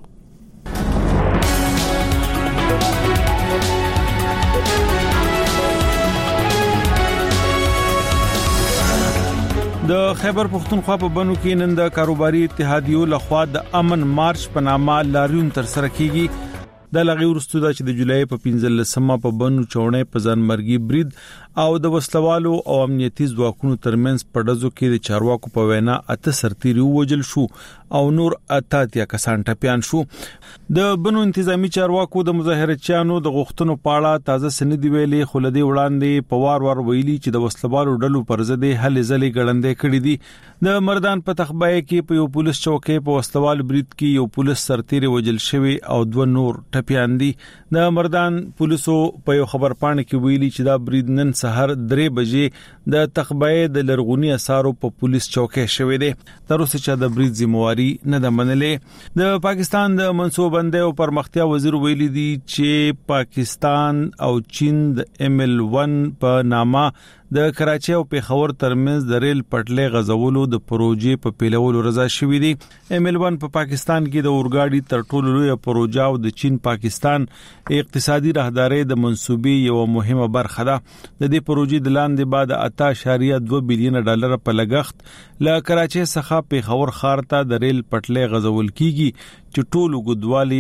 [SPEAKER 2] د خیبر پختونخوا په بنو کې نن د کاروباري اتحادیو لخوا د امن مارچ په نامه لاریون تر سره کیږي. د لغې ورستو د جولای په 15مه په بنو چوڼې په ځانمرګي برید او د وسلوالو او امنیتي ځواکونو ترمنځ په ډزو کې د چارواکو په وینا 8 سرتیري وژل شو او نور 88 کسان ټپيان شو. د بنو انتظامی چارواکو د مظاهرچیانو د غوښتنو په اړه تازه سند ویلي خو لدی وړاندې په وار ویلي چې د وسلوالو ډلو پر ضد هلې ځلې ګړندې کړې دي. د مردان په تخبای کې په یو پولیس چوکۍ په وسلوال برید کې یو پولیس سرتیري وژل شوی او 2 نور ټپيان دي. د مردان پولیسو په یو خبر پاڼه کې ویلي چې دا برید نن سحر 3 بجې د تخبای د لرغونی اثارو په پولیس چوکۍ شوی دی. تر اوسه چې د برید ذمہواری نه ده منلې. د پاکستان د منصوبندۍ او پرمختیا وزیر ویلي دی چې پاکستان او چین د ML1 په نامه د کراچي او پیښور ترمنځ د ریل پټلۍ غزولو د پروژې په پیلولو رضا شوې دي. ML1 په پاکستان کې د اورګاډي تر ټولو لوی پروژه او د چین پاکستان اقتصادي راهداري د منسوبې یو مهمه برخه ده. د دې پروژې د لاندې بعد 8.2 بلین ډالر په لګښت له کراچي څخه پیښور ښار ته د ریل پټلۍ غزول کیږي چې ټولو ګدوالي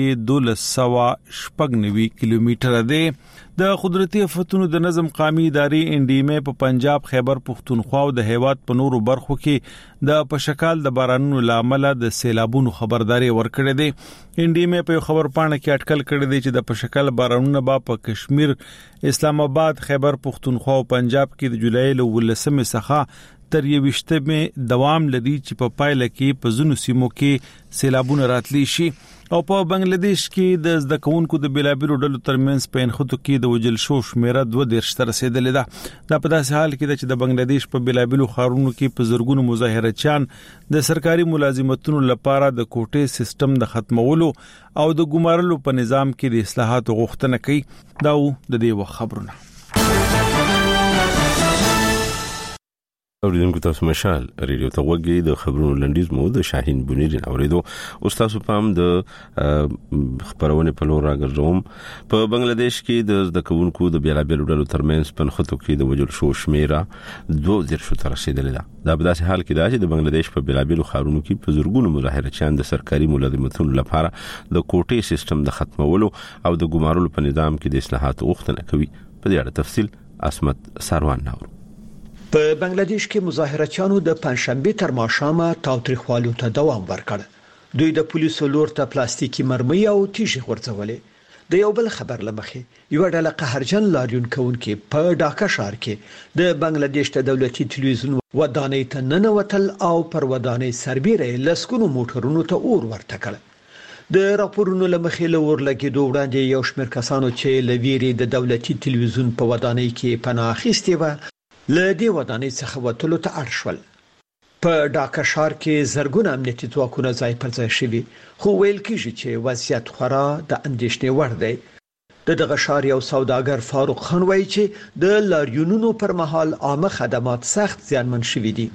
[SPEAKER 2] 1290 کیلومتره ده. د قدرتي آفتونو د نظم قومي ادارې NDMA په پنجاب خیبر پختونخوا او د هیواد په نورو برخو کې د پشکال د بارانونو لامل د سیلابونو خبرداري ورکړې ده. NDMA په خبر پاڼه کې اټکل کړی دی چې د پشکال بارانونو په کشمیر، اسلام آباد، خیبر پختونخوا او پنجاب کې د جولای له 19 څخه تر 20 دوام لري چې په پایله کې په ځینو سیمو کې سیلابونه راتلی شي. او په بنگلاديش کې د زده کوونکو د بلابلو ډلو ترمنځ په انخوتو کې د وجل شو شمیره 2 تر رسیدلې ده. دا په داسې حال کې چې د بنگلاديش په بلابلو ښارونو کې په زرګونو مظاهرچیان د سرکاري ملازمتونو لپاره د کوټې سیستم د ختمولو او د ګمارلو په نظام کې د اصلاحاتو غوښتنه کوي. دا د دې خبرونه. اوریدونکو تاسو مشال ریډیو ته وګورئ. د خبرونو لنډیز مو د شاهین بنيرين اوریدو. استاد پام د خبرونه په لور راګرځوم. په بنگلاديش کې د زده کوونکو د بیلابلو ډلو ترمنځ په خطو کې د وجل شو شمیره 2 تر رسیدلې ده. دا په داسې حال کې ده چې د بنگلاديش په بیلابلو ښارونو کې په زرګونو مظاهرچیان د سرکاري ملازمتونو لپاره د کوټې سیستم د ختمولو او د ګمارلو په نظام کې د اصلاحاتو غوښتنه کوي. په دې اړه تفصیل اسمت ساروان نور.
[SPEAKER 20] په بنگلاديش کې مظاهرچیانو د پنځشنبه تر ماښامه تاوتریخوالو ته دوام ورکړ. دوی د پولیسو لور ته پلاستیکي مرمۍ او تیږې غورځولې. د یو بل خبر لمخې یو ډله قهرجن لاریون کوونکي په ډاکا ښار کې د بنگلاديش د دولتي ټلویزیون ودانۍ ته ننوتل او پر ودانۍ سربېره لسکونو موټرونو ته اور ورته کړ. د راپورونو لمخې له اور لګېدو وړاندې یو شمېر کسانو چې لویری د دولتي ټلویزیون په ودانۍ کې پناه اخیستې و له دې ودانۍ څخه وتلو ته اړ شول. په ډاکا ښار کې زرګونه امنیتي ځواکونه ځای پر ځای شوي، خو ویل کېږي چې وضعیت خورا د اندېښنې وړ دی. دغه ښار یو سوداګر فاروق خان وایي چې د لاریونونو پر مهال عامه خدمات سخت زیانمن شوي دي.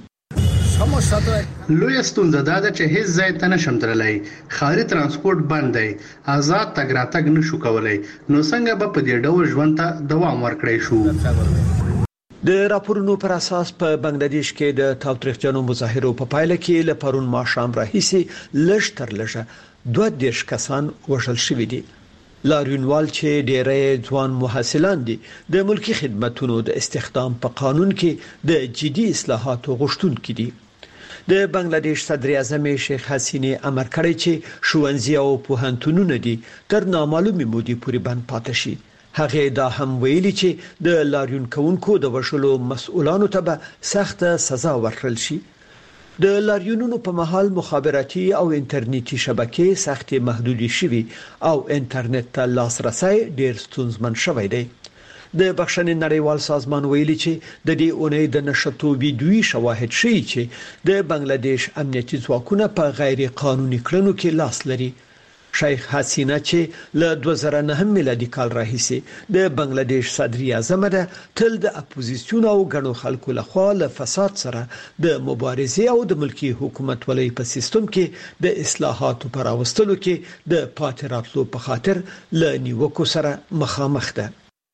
[SPEAKER 21] لوی ستونزه دا ده چې هیڅ ځای ته نشم تللی، ښاري ترانسپورت بند دی، آزاد تګ راتګ نشو کولی، نو څنګه به په دې ډول ژوند ته دوام ورکړی شو؟
[SPEAKER 20] د راپورونو پر اساس په بنگلاديش کې د تاوتریخجنو مظاهرو په پایله کې له پرون ماښام راهیسې لږ تر لږه 22 کسان وژل شوي دي. لاریونوال چې ډېری ځوان محصلان دي د ملکی خدماتو د استخدام په قانون کې د جدي اصلاحاتو غوښتونکي دي. د بنگلاديش صدر اعظم شیخ حسینه امر کړی چې ښوونځي او پوهنتونونه دي تر نامعلومه مودې پورې بند پاتې شي. هغه دا هم ویلي چې د لاریون کوونکو د وشلو مسؤلانو ته به سخت سزا ورکړل شي. د لاریونونو په مهال مخابراتي او انټرنیټي شبکې سختې محدودې شوي او انټرنیټ ته لاسرسي ډېر ستونزمن شوی دی. د بخښنې نړیوال سازمان ویلي چې د دې اونۍ د نشټو ویډیوي شواهد ښيي چې د بنگلاديش امنیتي ځواکونه په غیر قانوني کړنو کې لاس لري. شیخ حسینه چې له 2009 میلادي کال راهیسې د بنگلاديش صدر اعظم ده تل د اپوزیسیون او غنو خلکو لخوا له فساد سره د مبارزې او د ملکی حکومت ولې په سیستم کې د اصلاحاتو پر راوستلو کې د پاتې راتلو په خاطر له نیوکو سره مخامخ ده.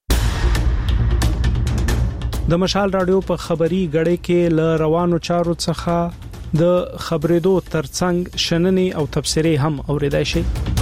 [SPEAKER 3] د مشال رادیو په خبري غړې کې ل روانو چارو څخه د خبرېدو ترڅنګ شننې او تبصرې هم اوریدای شي.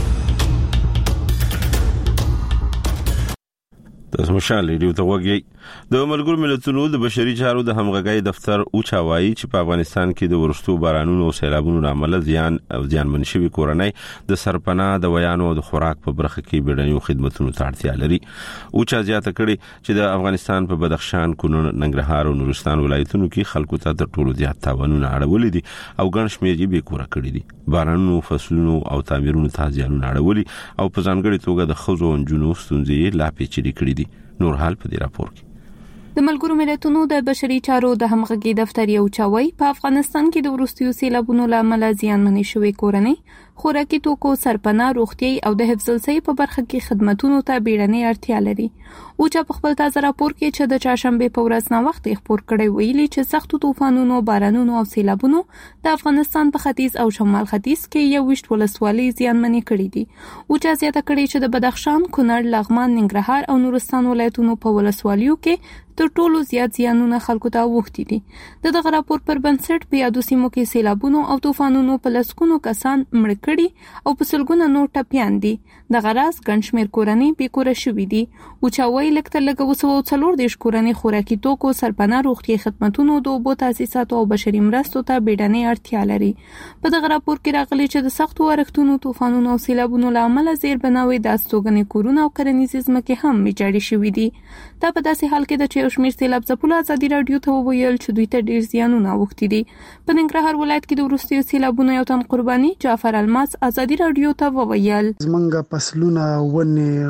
[SPEAKER 1] د مشال ریډیو ته وګورئ. د ملګرو ملتونو د بشري چارو د همغږۍ دفتر اوچاوي چې په افغانستان کې د ورستو بارانونو او سیلابونو لامل زیانمن شوي کورنۍ د سرپناه د ویانو او د خوراک په برخه کې بیړنیو خدماتونو ته اړتیا لري. اوچا زیاته کړي چې د افغانستان په بدخشان، کونړ، ننګرهار او نورستان ولایتونو کې خلکو ته تر ټولو زیات تاوانونه اړولې دي او ګڼ شمېر یې بې کوره کړي دي. بارانونو، فصلونو او تعمیرونو ته زیانونه اړولي او په ځانګړي توګه د ښځو او نجونو ستونزې لا پیچلې کړي دي. نور حال په دې راپور کې
[SPEAKER 22] د ملګرو ملتونو د بشري چارو د همغږۍ دفتر یو چاوي په افغانستان کې د ورستیو سیلابونو لامل زیانمنې شوې کورنۍ خوراکي توکو، سرپناه، روغتيایي او د حفظ الصحې په برخه کې خدماتونو ته بیړنۍ اړتیا لري. اوچا په خپل تازه راپور کې چې د چهارشنبه په ورځ نا وخت خبر کړی ویلي چې سختو طوفانونو، بارانونو او سیلابونو د افغانستان په ختیځ او شمال ختیځ کې 21 ولسوالۍ زیانمنې کړې دي. اوچا زیاته کړې چې د بدخشان، کونړ، لغمان، ننګرهار او نورستان ولایتونو په ولسوالیو کې تر ټولو زیات زیانونه خلکو ته وښتي دي. دغه راپور پر بنسټ په یادو سیمو کې سیلابونو او طوفانونو په لسګونو کسان مړ کړي او په سلګونو نور ټپيان دي. دغه راز ګڼ شمېر کورنۍ بې کوره شوې دي. اوچاوي لکه لږ 240 کورنۍ خوراکي توکو، سرپناه، روغتيایي خدماتونو، د اوبو تاسیساتو او بشري مرستو ته بیړنۍ اړتیا لري. په دغه راپور کې راغلي چې د سختو اورښتونو، طوفانونو او سیلابونو لامل زیربناوي د استوګنې کورونه او کرنیزې ځمکې هم ویجاړې شوې دي. دا په داسې حال کې د یو شمېر سیلاب ځپلو ازادي رادیو ته وویل چې دوی ته ډیر زیانونه اوښتي دي. په ننګرهار ولایت کې د وروستیو سیلابونو یو تن قرباني جعفر الماس ازادي رادیو ته وویل
[SPEAKER 23] زمونږ فصلونه، ونې،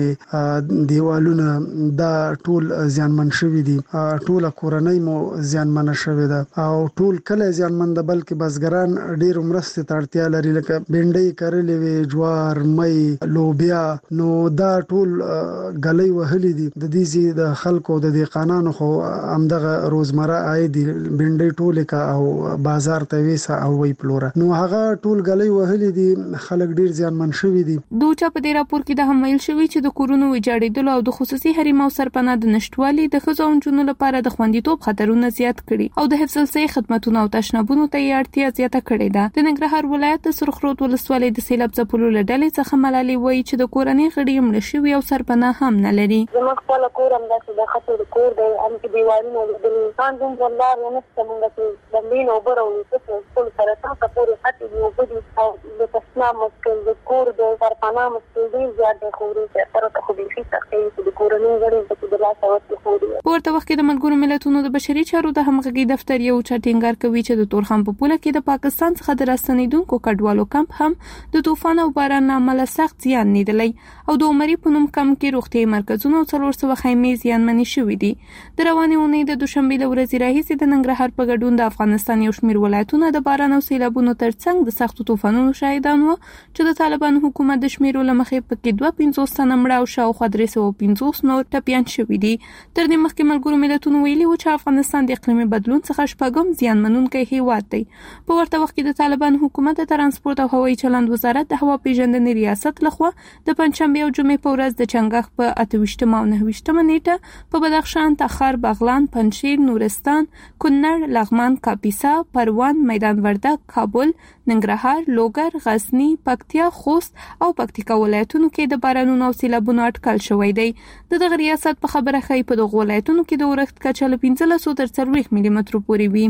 [SPEAKER 23] غنې، دیوالونه دا ټول زیانمن شوي دي. ټول کورنۍ مو زیانمن شوې ده او ټول کله زیانمن ده، بلکې بزګران ډیر مرستې ته اړتیا لري، لکه بنډۍ کرلې وي، جوار، مې، لوبیا. نو دا ټول غلې وهلې دي. د دې د خلکو د قانونو خو همدغه روزمره عاید بنډۍ ټوله کا او بازار ته ویسه او وی پلوره. نو هغه ټول غلې وهلې دي، خلک ډیر زیانمن شوي دي.
[SPEAKER 22] دوچا په دې راپور کې د هم ویل شوی چې د کورونو ویجاړېدل او د خصوصي حریم او سرپناه د نشټوالي د ښځو او نجونو لپاره د خوندیتوب خطرونه زیات کړي او د حفظ الصحې خدماتونو او تشنابونو ته اړتیا زیاته کړې ده. د ننګرهار ولایت د سرخروت ولسوالۍ د سیلاب ځپلو لړۍ څخه ملالي وایي چې د کورنۍ غړي مړ شوي او سرپناه هم نه لري.
[SPEAKER 24] زموږ خپل کور هم د خطر کور دی، هم کې دیوالونه د انسان د ولار ونه څنګه چې د مين او برو څه ټول سره تاسو پورې خاطر یو بدی او د تسنام مسکل د کور د سرپناه مسکل دی زیات د خوري تر څو خو به شي د کورنۍ غړي د لاس او خوري.
[SPEAKER 22] ورته وخت کې د ملګرو ملتونو د بشري چارو د همغږۍ دفتر یو چټینګار کوي چې د تورخم په پوله کې د پاکستان څخه د راستنیدونکو کډوالو کمپ هم د طوفان او باران عمله سخت زیان لیدلی او د عمري په نوم کم کې روغتي مرکزونو 400 خیمې زیانمنې شوې دي. د روانې اونۍ د دوشنبه له ورځې راهیسې د ننګرهار په ګډون د افغانستان یو شمېر ولایتونه د باران او سیلابونو ترڅنګ د سختو طوفانونو شاهدان وو چې د طالبان حکومت د شمیرو لمخې پکې 250 تنه مړه او شاوخوا 350 نور ټپيان شوي دي. تر دې مخکې ملګرو ملتونو ویلي و چې افغانستان د اقلیمي بدلون څخه شپږم زیانمنونکی هیواد دی. په ورته وخت کې د طالبان حکومت د ترانسپورت او هوایي چلند وزارت د هوا پیژندنې ریاست لخوا د پنځشنبه او جمعې په ورځ د چنګاښ په 28 او 29 نیټه په بدخشان، تخار، بغلان، پنجشیر، نورستان، کونړ، لغمان، کاپیسا، پروان، میدان وردګ، کابل، ننګرهار، لوګر، غزنی، پکتیا، خوست او پکتیکا ولایتونو کې د بارانونو او سیلابونو اټکل شوی دی. دغه ریاست په خبره ښیي په دغه ولایتونو کې د اورښت کچه له 15 تر 40 ملي مترو پورې وي.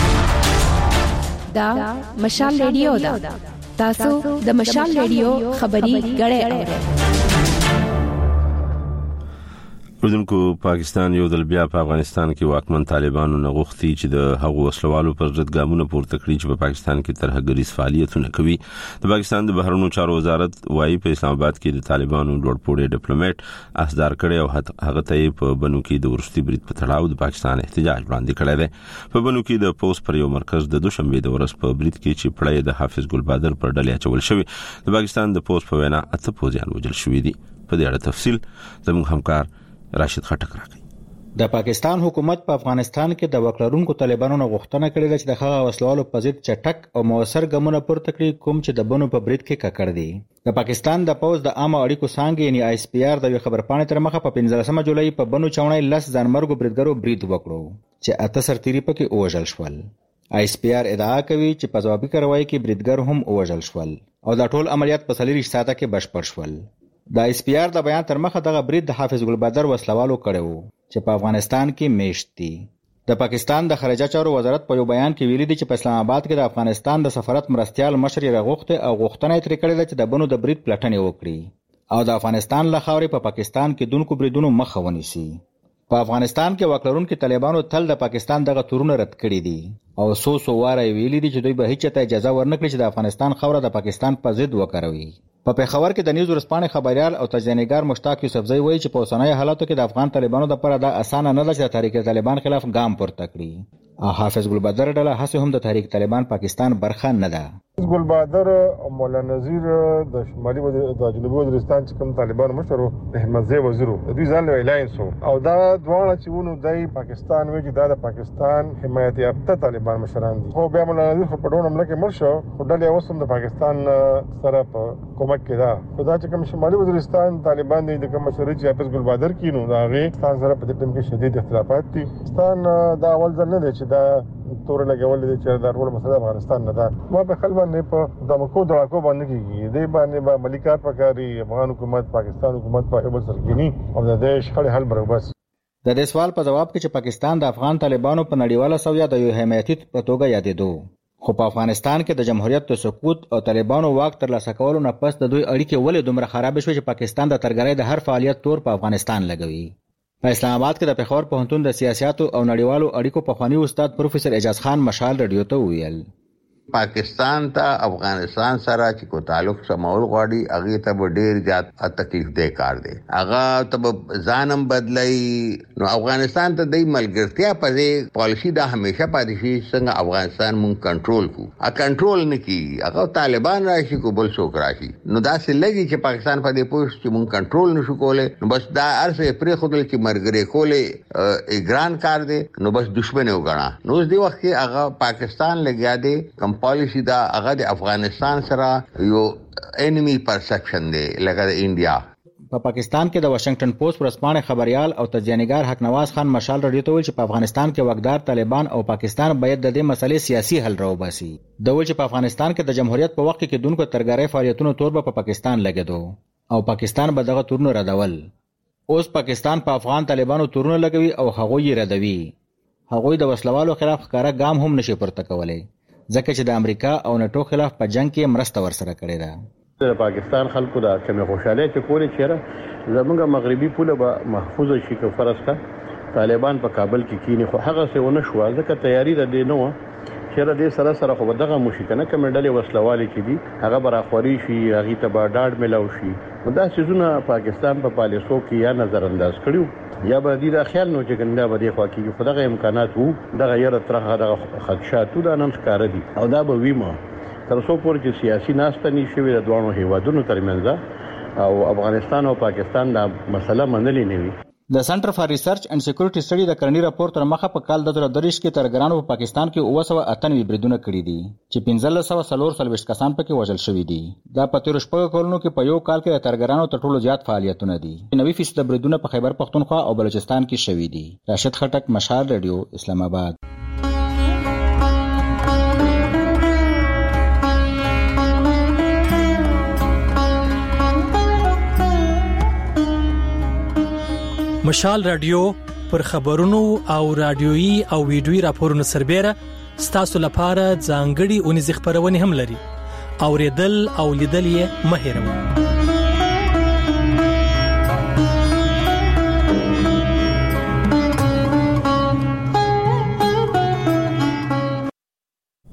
[SPEAKER 12] دا مشال ریډیو ده. تاسو د مشال ریډیو خبري غړې اورئ.
[SPEAKER 1] ودونکو پاکستان یو ځل بیا په افغانستان کې واکمن طالبانو نه غوښتي چې د هغو وسلوالو پر ضد ګامونه پورته کړي چې په پاکستان کې ترهګریز فعالیتونه کوي. د پاکستان د بهرنیو چارو وزارت وايي په اسلام آباد کې د طالبانو لوړپوړي ډیپلوماټ اصدار کړي او هغه ته په بنو کې د ورستي برید په تړاو د پاکستان احتجاج وړاندې کړی دی. په بنو کې د پوس پر یو مرکز د دوشنبه د ورځ په برید کې چې پړی د حافظ ګل بادر پر ډلې اچول شوی، د پاکستان د پوس په وینا 8 پوځیان وژل شوی دي. په دې اړه تفصیل زموږ همکار راشد خټک راکړي.
[SPEAKER 4] د پاکستان حکومت په افغانستان کې د وکړونکو طالبانو غوښتنه کړې ده چې د هغه وسلوالو په ضد چټک او موثر ګامونه پورته کړي کوم چې د بنو په برید کې ککړ دي. د پاکستان د پوز د عامه اړیکو څانګې یعنی آی اس پی آر د خبرپاڼې تر مخه په 15 جولای په بنو چاونۍ 10 ځانمرګو بریدګرو برید وکړو چې 8 سرتیري پکې وژل شول. آی اس پی آر ادعا کوي چې په ځوابي کاروایی کې بریدګر هم وژل شول او دا ټول عملیات په 40 ساعته کې بشپړ شول. د آی اس پی آر د بیان تر مخه دغه برید د حافظ ګل بادر وسلوالو کړو چې په افغانستان کې میشت دي. د پاکستان د خارجه چارو وزارت په یو بیان کې ویلي دي چې په اسلام آباد کې د افغانستان د سفارت مرستيال مشر راغوښته او غوښتنه یې ترې کړې ده چې د بنو د برید پلټنې وکړي او د افغانستان له خاورې په پاکستان کې دونکو بریدونو مخه ونیسي. په افغانستان کې وکړونکو طالبانو تل د پاکستان دغه تورونه رد کړي دي او سو واره ویلي دي چې دوی به هیڅ ته اجازه ورنکړي چې د افغانستان خوره د پاکستان په ضد وکاروي. په پیښور کې د نیوز ورسپانې خبريال او تجزیه‌نګار مشتاق یوسفزئی وایي چې په اوسنۍ حالاتو کې د افغان طالبانو لپاره دا اسانه نه ده چې د تحریک طالبان خلاف ګام پورته کړي او حافظ ګل بادر ډله هڅه هم د تحریک طالبان پاکستان برخه نه ده.
[SPEAKER 6] ګل بادر او مولانا نذیر د شمالي د جنوبي وزیرستان چې کوم طالبان مشر احمد زی وزیر دوی ځان له الاینس او دا دواړه چې ونه دای پاکستان وی چې دا د پاکستان حمایت یافته طالبان مشران دي. خو بیا مولانا نذیر په ډونه ملک مرشو خدای اوسم د پاکستان سره په کومک کې دا خدای چې کوم شمالي وزیرستان طالبان دي د کوم مشر چې حافظ ګل بادر کینو دا غي ستاسو سره په دې ټیم کې شدید اختلافات دي. ستان دا اول ځل نه دی چې دا تور لګول دي چې دا ټول مسله افغانستان نه ده. ما په خلبان نه په دمکو دراکو باندې کیږي دې باندې به ملکات پکاري افغان حکومت پاکستان حکومت په هیبل سرګینی او د دیش خړې حل برابر.
[SPEAKER 4] د دې سوال په جواب کې چې پاکستان د افغان طالبانو په نړیواله سویا د یو حمایتي په توګه یادېدو خو په افغانستان کې د جمهوریت د سقوط او طالبانو واک ترلاسه کولو نه پس د دوی اړیکې ولې دومره خراب شوې چې پاکستان د ترګرۍ د هر فعالیت تور په افغانستان لګوي. په اسلام آباد کې د پیښور پوهنتون د سیاستو او نړیوالو اړیکو پخوانی استاد پروفیسور اعجاز خان مشال رادیو ته ویل
[SPEAKER 7] پاکستان ته افغانستان سره چې کو تعلق سمول غواړي هغه ته ډېر زیات تکلیف دی کار دی هغه ته ځانم بدلای نو افغانستان ته د ملګرتیا په ځای پالیسی دا همیشه پاتې شي څنګه افغانستان مونږ کنټرول کو کنټرول نه کی هغه طالبان راشي کو بل څوک راشي نو دا څه لګي چې پاکستان په دې پوښت چې مونږ کنټرول نشو کولای نو بس دا ارسه پرې خودل چې مرګري کولې اګران کار دی نو بس دښمن وګڼه نو دې وخت کې هغه پاکستان لګیا دی پالیسی دا هغه د افغانستان سره یو انمی پرسپشن دی لکه د انډیا.
[SPEAKER 4] په پاکستان کې د واشنگټن پوسټ ورسپانې خبريال او تجزیه‌نګار حق نواز خان مشال رادیو ته ویل چې په افغانستان کې واکدار طالبان او پاکستان باید د دې مسلې سیاسي حل راوباسي. د ویل چې په افغانستان کې د جمهوریت په وخت کې دونکو ترګرۍ فعالیتونو تور په پاکستان لګیدو او پاکستان به دغه تورونه ردول. اوس پاکستان په افغان طالبانو تورونه لګوي او هغوی یې ردوي. هغوی د وسلوالو خلاف ښکارا ګام هم نشي پورته کولای ځکه چې د امریکا او نټو خلاف په جنگ کې مرسته ورسره کړې ده.
[SPEAKER 8] د پاکستان خلکو دا کمه خوشاله چې کولې چیرې زمونږ مغربي پوله به محفوظ شي که فرض کا طالبان په کابل کې کینی خو هغه څه ونه شو ځکه تیاری د دې نو چیرې د سره سره خو دغه مشکنه کمه ډلې وسلوالي کې دي هغه برخوري شي هغه ته به ډاډ ملو شي دا سيزونه پاکستان په پالیسو کې یا نظر انداز کړیو یا به دې د خیال نو چې ګنده به دی خو کې خدغه امکانات وو دغه یره ترغه دغه خدشاتو د نن ښکار دي او دا به ویمه تر څو پورې چې سیاسي ناسته نشي د دوه هیوادونو ترمنځ او افغانستان او پاکستان دا مسله منلې نه وي.
[SPEAKER 4] د سنټر فار ریسرچ اینڈ سکیورټي سټډي د کرنی راپور تر مخه په کال 2023 کې ترګرانو په پاکستان کې 998 بریدونه کړي دي چې 1540 کسان پکې وژل شوي دي. دا په تیر شپږ کلونو کې په یو کال کې د ترګرانو تر ټولو زیات فعالیتونه دي. 90% بریدونه په خیبر پختونخوا او بلوچستان کې شوي دي. راشد خټک مشال رادیو اسلام آباد.
[SPEAKER 14] مشال رادیو پر خبرونو او رادیويي او ویډیويي راپورونو سربېره ستاسو لپاره ځانګړي اونیز خبرونه هم لري. اوریدل او لیدل یې مه هېروئ.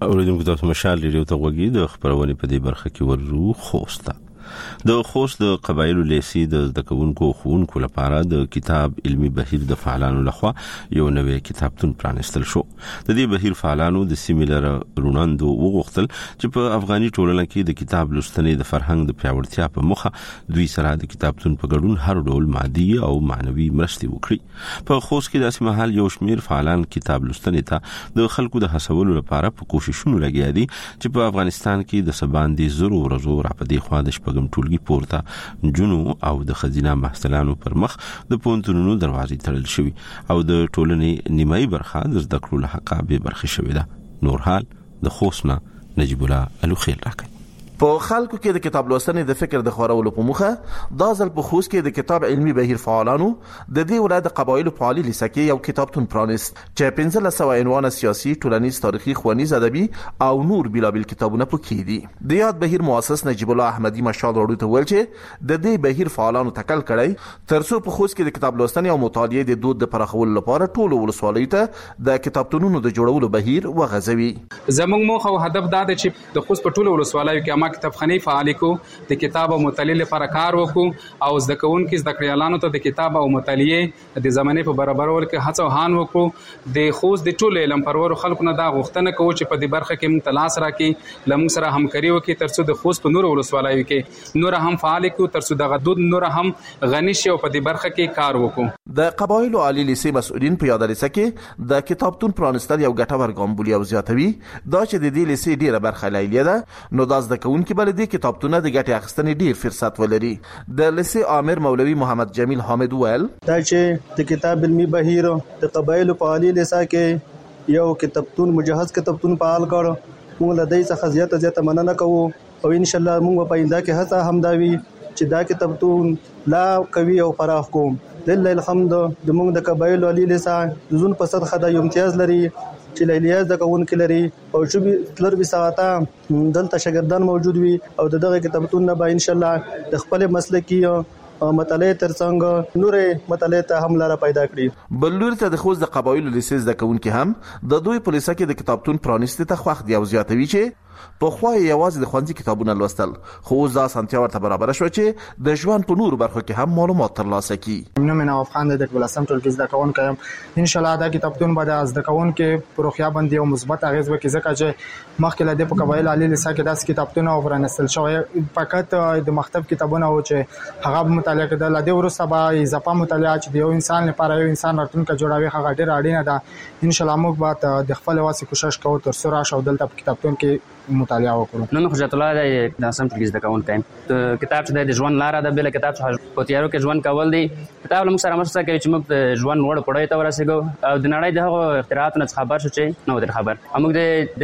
[SPEAKER 1] اوریدونکو تاسو مشال ریډیو ته وګورئ د خبرونه په دې برخه کې ورو خوسته د خوست د قبایلو لیسي د ذکرونکو خونکو لپاره د کتاب علمی بهیر د فعالانو لخوا یو نوې کتابتون پرانستل شو. د دې بهیر فعالانو د سیمینار روناندو وغوښتل چې په افغاني ټولنه کې د کتاب لوستنې د فرهنګ د پیاوړتیا په مخه دوی سره د کتابتون په ګډون هر ډول مادي او معنوي مرستې وکړي. په خوست کې د اسمحال یو شمیر فعالان کتاب لوستنې ته د خلکو د حسولو لپاره په کوششونو لګیا دي چې په افغانستان کې د سباندې زرو ورځو راپدې خوا د شپږم ټولګي پورته جنو او د خزینه محصلانو پر مخ د پونتونو دروازې تړل شوی او د ټولنې نیمایي برخه د زده کړو له حقه به برخه شوی ده. نور حال د خوسنا نجیب الله الوخیل راکړي.
[SPEAKER 9] په خلکو کې د کتاب لوستنې د فکر د خورولو په مخه دا ځل په خوست کې د کتاب علمی بهیر فعالانو د دې ولایت د قبایلو په عالی لیسه کې یو کتابتون پرانست چې 1500 عنوان سیاسي، ټولنیز، تاریخي، ښوونیز، ادبي او نور بېلابېل کتابونه پکې دي. د یاد بهیر مؤسس نجیب الله احمدي مشال راډیو ته ویل چې د دې بهیر فعالانو تکل کړی ترڅو په خوست کې د کتاب لوستنې او مطالعې د دود د پراخولو لپاره ټولو ولسوالیو ته د کتابتونونو د جوړولو بهیر وغځوي.
[SPEAKER 10] زموږ موخه او هدف دا دی چې د خوست په ټولو ولسوالیو کې کتابخانه فعال کو د کتاب او مطالعې لپاره کار وکړو او زده کوونکو زده کړیالانو ته د کتاب او مطالعې د زمانه په برابرولو کې هڅه وهان وکړو. د خوست د ټولو علم پرور خلکو نه دا غوښتنه کوي چې په دې برخه کې موږ تلاش راکړي لمون سره همکاري وکړي ترڅو د خوست په نور ولسوالیو کې نور هم فعال کو ترڅو د غدود نور هم غنی شي او په دې برخه کې کار وکړو.
[SPEAKER 9] د قبایلو عالی لیسې مسؤلین په یاد لیسه کې د کتابتون پرانستل یو ګټور ګام بولي او زیاتوي دا چې د دې لیسې ډیره برخه لایلی ده نو د زده کوونکو بل د کتابتونه د ګټې اخیستنې ډیر فرصت ولري. د لیسې امیر مولوي محمد جمیل حامد ویل
[SPEAKER 11] دا چې د کتاب علمی بهیر د قبایلو په عالی لیسه کې یو کتابتون مجهز کتابتون فعال کړ. موږ له دې څخه زیاته مننه کوو او ان شاء الله موږ په آینده کې هڅه هم داوي چې دا کتابتون لا قوي او فراخ کوم. لله الحمد د موږ د قبایلو عالی لیسه د زون په سطح د امتیاز لري چې لیلیاز د کوونکو لري او چې تلر به ساعته دلته شاګردان موجود وي او دغه کتابتون نه به ان شاء الله د خپل مسلکي مطالعه ترڅنګ نورې مطالعه ته هم لاره پیدا کړي.
[SPEAKER 9] بلور ته د خوست د قبایلو لیسې زده کوونکو هم د دوی په لیسه کې د کتابتون پرانیسته ته خوښ دی او زیاتوي چې په خو یوازې د خوندې کتابونه لوستل خو ځا سنتیا ورته برابر شو چې د ژوند په نور برخو کې هم معلومات ترلاسه کړي.
[SPEAKER 13] نو مې نواف خان د ولسم ټولګي زده کوونکو ان شاء الله دا کتابتون به د زده کوونکو پروخیا باندې او مثبت اغیز وکړي ځکه چې مخکې له دې په قبایل عالی لیسه کې داس کتابتون او ورنستل شوی فقط د مکتب کتابونه او چې هغه مطالعه کړه د دې ورسره به اضافه مطالعه چې د یو انسان لپاره یو انسان راتلونکي جوړوي هغه ډیر اړینه ده. ان شاء الله موږ به د خپل واسه کوشش کوو تر څو راشه دلته په کتابتون کې مطالعه وکړو.
[SPEAKER 25] نن حجت الله د سم ټولګي زده کوونکو کتاب چې د ژوند لاره ده بل کتاب چې په تیارو کې ژوند کول دي کتاب لمر سره مرسته کوي چې موږ د ژوند وړ پړای ته ورسېږو او د نړۍ دغه اختراعاتو نه خبر شو چې نو د خبر موږ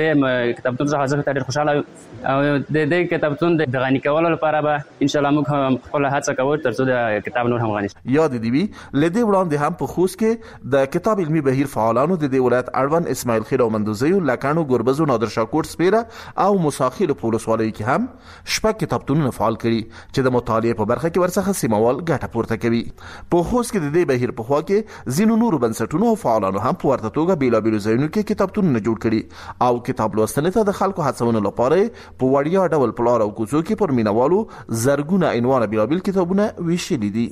[SPEAKER 25] د کتابتون څخه حاضر ډېر خوشاله او د دې کتابتون د غنی کولو لپاره به ان شاء الله موږ خپل هڅه کوو ترڅو د کتاب نور هم غنی شي.
[SPEAKER 9] یاد دی وی لدی وړاندې هم په خوست کې د کتاب علمی بهیر فعالانو د دې ولایت اړوند اسماعیل خیل او مندوزیو لکانو ګوربزو نادر شاکور سپیره او مساخیل په ولسوالۍ کې هم شپږ کتابتونونه فعال کړي چې د مطالعې په برخه کې ورڅخه سیموال ګټه پورته کوي. په خوست کې د دې بهیر په خوا کې ځینو نورو بنسټونو او فعالانو هم په ورته توګه بیلابیلو ځایونو کې کتابتونونه جوړ کړي او کتاب لوستنې ته د خلکو هڅونې لپاره په وړیا ډول پلار او کوڅو کې پر مینوالو زرګونه عنوان بیلابیل کتابونه ویشلي دي.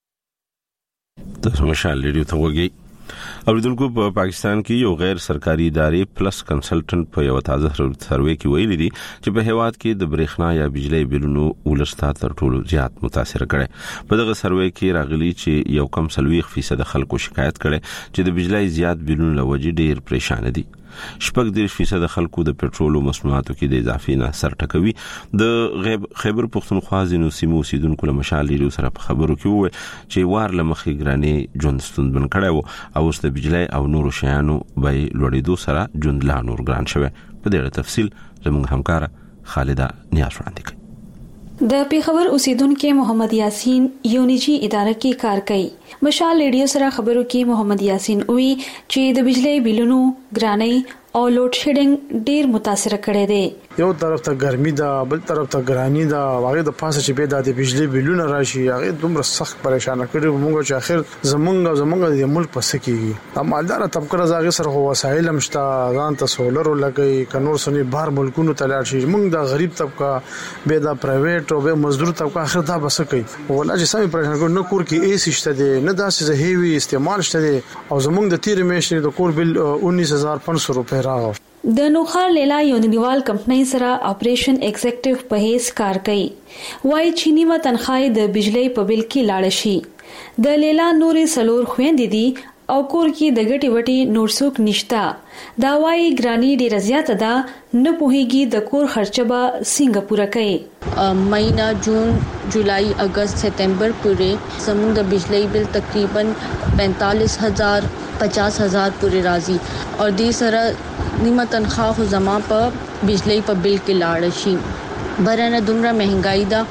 [SPEAKER 1] تاسو مشال ریډیو ته وګورئ. اوریدونکو په پاکستان کې یو غیر سرکاري ادارې پلس کنسلټنټ په یو تازه سروې کې ویلي دي چې په هیواد کې د برېښنا یا بجلی بلونو ولستا تر ټولو زیات متاثر کړي. په دغه سروې کې راغلي چې یو کم 40% خلکو شکایت کړي چې د بجلی زیات بلونو لوجې ډیر پریشان دي. 40% خلکو د پېټرول مصنوعاتو کې د اضافي نه سر ټکوي. د خیبر پختونخوا ځینو سیمو اوسیدونکو له مشال ریډیو سره په خبرو کې وویل چې وار لمخې ګرانې ژوند ستونزمن کړی وو او اوس د بجلی او نورو شیانو بیې لوړېدو سره ژوند لا نور ګران شوی. په دې تفصیل زموږ همکاره خالده نیاز وړاندې کوي.
[SPEAKER 26] د پیښور اوسیدونکو محمد یاسین یو نجی اداره کې کار کوي. مشال ریډیو سره خبرو کې محمد یاسین وی چې د بجلی بلونو ګرانۍ او لوډ شیډینګ ډیر متاثر کړي دي.
[SPEAKER 11] یو طرف ته ګرمي ده، بل طرف ته ګرانی ده، هغه د پاسه چې به د بجلی بلونه راشي هغه دومره سخت پریشان کړي موږ چې اخر زمونږ د ملک پس کیږي. مالدار طبقه زاغه سره وسایل مشته ځان ته سولر لګي کنور سني بهر ملکونو ته لاړ شي. موږ د غریب طبقه به د پرایویټ او به مزدور طبقه اخر دا بس کوي. ولا چې سمي پریشان کړي نو کور کې ایسی شته دي نه داسې زهوی استعمال شته دي او زمونږ د تیر میاشتې د کور بل 19500 روپے راغو.
[SPEAKER 26] د نوخار لیلا یو نړیوال کمپنۍ سره اپریشن ایگزیکټیو په هیڅ کار کوي. وای چینی و تنخواه د بجلی په بل کې لاړ شي. د لیلا نورې سلور خويندې دي او کور کې د ګټي وټي نور څوک نشتا. دا وای ګرانی ډیر زیاته ده نه پوهیږي د کور خرچه به څنګه پوره کوي.
[SPEAKER 5] مہینہ جون جولائی اگست ستمبر پورے زمون د بجلی بل تقریبا 45,000 50,000 پورے راضی اور دی سره نیمه تنخواه خو زما په بجلی په بل کې لاړ شي. برنه دومره مهنګای ده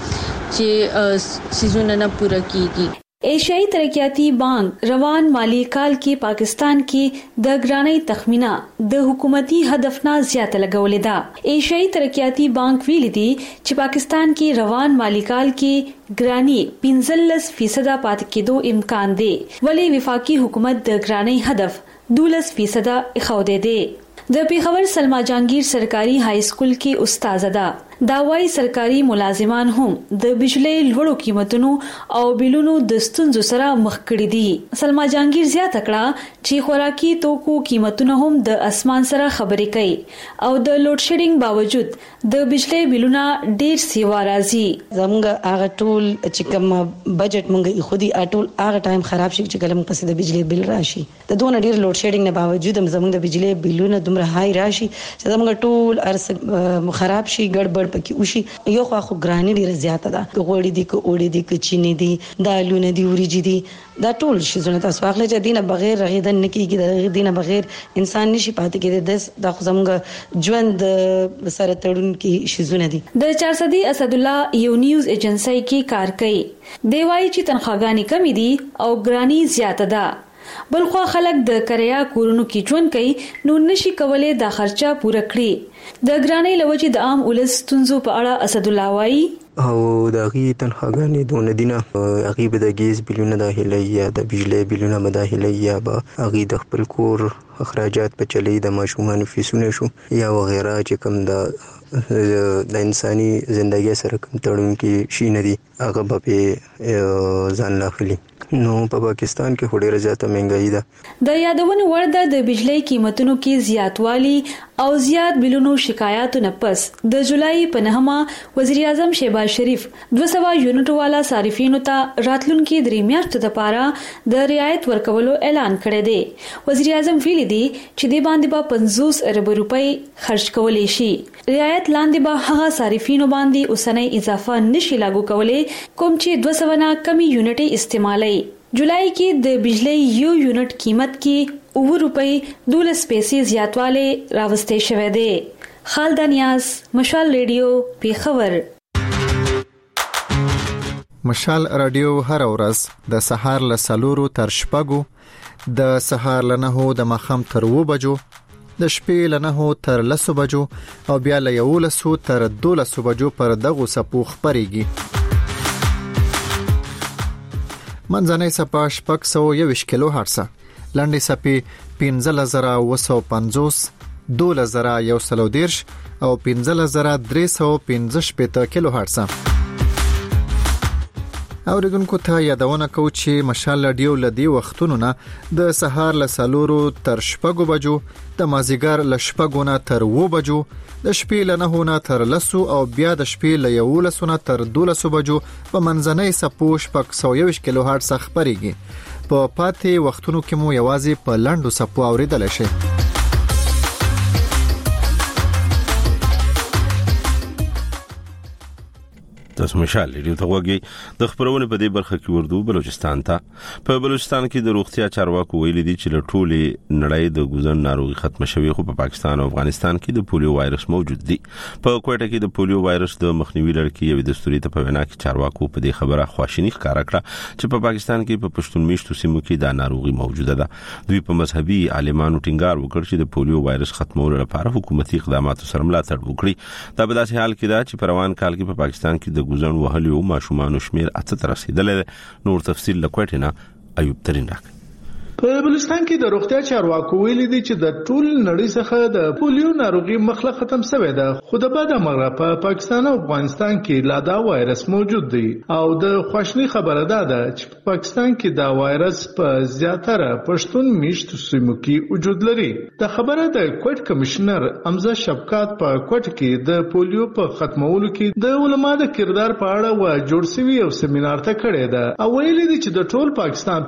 [SPEAKER 5] چې سيزونه نه پوره کیږي.
[SPEAKER 26] ایشیائی ترقیاتی بانک روان مالی کال کې پاکستان کې د ګرانی تخمینه د حکومتي هدف نه زیاته لګولې ده. ایشیائی ترقیاتی بانک ویلي دي چې پاکستان کې روان مالی کال کې ګرانی 15% پات کېدو امکان دی ولی وفاقي حکومت د ګرانی هدف 12% اخوده دی. د پیښور سلما جهانگیر سرکاري های سکول کې استاد ده. دا وايي سرکاري ملازمان هم د بجلی لوړو قیمتونو او بلونو د ستونزو سره مخ کړي دي. سلما جهانگیر زیاته کړه چې خوراکي توکو قیمتونه هم د اسمان سره خبرې کوي او د لوډ شیډینګ باوجود د بجلی بلونه ډیر سیوا راځي.
[SPEAKER 15] زموږ هغه ټول چې کوم بجټ مونږ خودي اټول هغه ټایم خراب شي چې کله موږ د بجلی بل راشي د دونه ډیر لوډ شیډینګ نه باوجود زموږ د بجلی بلونه دومره هاي راشي چې زموږ ټول ارس خراب شي ګډوډ پکې وشي. یو خو ګرانی ډیره زیاته ده. غوړي دي کو اوړي دي کو چینی دي دالونه دي وريجي دي دا ټول شي زونه تاسو اخلي چې دینه بغیر رغیدن نکیږي د دینه بغیر انسان نشي پاتې کېدی. د زموږ ژوند سره تړون کې شي زونه دي. د 400 اسد الله یو نیوز ایجنسی کې کار کوي. دی وايي چې تنخواګانی کمی دي او ګرانی زیاته ده. بلخو خلک د کریا کورونو کې ژوند کوي نو نشي کولای دا خرچه پوره کړي. د ګرانی لوجه د عام ولس تنزو په اړه اسد الله وايي
[SPEAKER 16] او د غي تنخواګانی دونه دینه هغه به د ګیس بلونه داخلي یا د بجلی بلونه مداخلي یا به هغه د خپل کور اخراجات په چلی د ماشومان فیسونه شو یا وغیرہ چې کوم د انساني ژوندۍ سره کوم تړون کې شي نه دي هغه به ځان لاخلي. نو په پاکستان کې ډیره زیاته مهنګای ده.
[SPEAKER 26] د یادونه ورده د بجلی قیمتونو کې زیاتوالی او زیات بلونو شکایاتو نه پس د جولای په 9 وزیر اعظم شهباز شریف 200 یونټ والا صارفینو ته راتلونکي 3 میاشتو لپاره د رعایت ورکولو اعلان کړی دی. وزیر اعظم ویلي دی چې د باندې به 50 ارب روپۍ خرج کولې شي. رعایت لاندې به هغه صارفینو باندې اوسنۍ اضافه نشي لاګو کولې کوم چې 200 نه کمی یونټي استعمالي. جولای کې د بجلی یو یونټ قیمت کې 9 روپۍ 12 پیسې زیاتواله راوستي شوې ده. خالد نیاز مشال ریډیو پیښور.
[SPEAKER 17] مشال رادیو هر ورځ د سهار له 4 تر 6 د سهار له 9 د مخام تر 2 بجو د شپې له 9 تر 10 بجو او بیا له 11 تر 12 بجو پر دغه سپو خبريږي. منځنۍ سپا 621 کیلو هرتز، لنډې سپې 15950، 2110 او 15315 کیلو هرتز. اوریدونکو ته یادونه کوم چې مشال رادیو لدی وختونو نه د سهار له 4 تر 6 بجو، د مازیګر له 6 نه تر 2 بجو، د شپې له 9 نه تر 10 او بیا د شپې له 11 نه تر 12 بجو په منځنۍ سپو 621 کیلو هرتز خبريږي. په پاتې وختونو کې مو یوازې په لنډو سپو اوریدل شي.
[SPEAKER 1] تاسو مشال ریډیو ته وګورئ د خبرونه په دې برخه کې وردو بلوچستان ته په بلوچستان کې د روغتیا چارواکو ویلي دي چې له ټولې نړۍ د ګوزن ناروغي ختم شوی خو په پاکستان او افغانستان کې د پولیو وایرس موجود دی په کوټه کې د پولیو وایرس د مخنیوي لړۍ یو دستوري ته په وینا کې چارواکو په دې خبره خواشینی ښکارا کړه چې په پاکستان کې په پښتون میشتو سیمو کې دا ناروغي موجوده ده دوی په مذهبي عالمانو ټینګار وکړ چې د پولیو وایرس ختمولو لپاره حکومتي اقداماتو سره ملاتړ وکړي دا په داسې حال کې ده چې په روان کال کې په پاکستان کې د ګوزن وهلو ماشومان شمیر 8 تر رسیدلې نور تفصیل لکوټینا ایوب ترين راک
[SPEAKER 2] په بلوچستان کې د روغتیا چارواکو ویلي دي چې د ټول نړۍ څخه د پولیو ناروغي مخله ختم شوې ده خو د بعد امر په پاکستان او افغانستان کې لا دا وایرس موجود دی او د خوشنی خبره ده چې په پاکستان کې دا وایرس په زیاتره پښتون میشت سیمو کې وجود لري د خبره د کوټ کمشنر امزه شفقات په کوټ کې د پولیو په ختمولو کې د علماء د کردار په اړه و جوړ شوی یو سیمینار ته کړی ده او ویلي دي چې د ټول پاکستان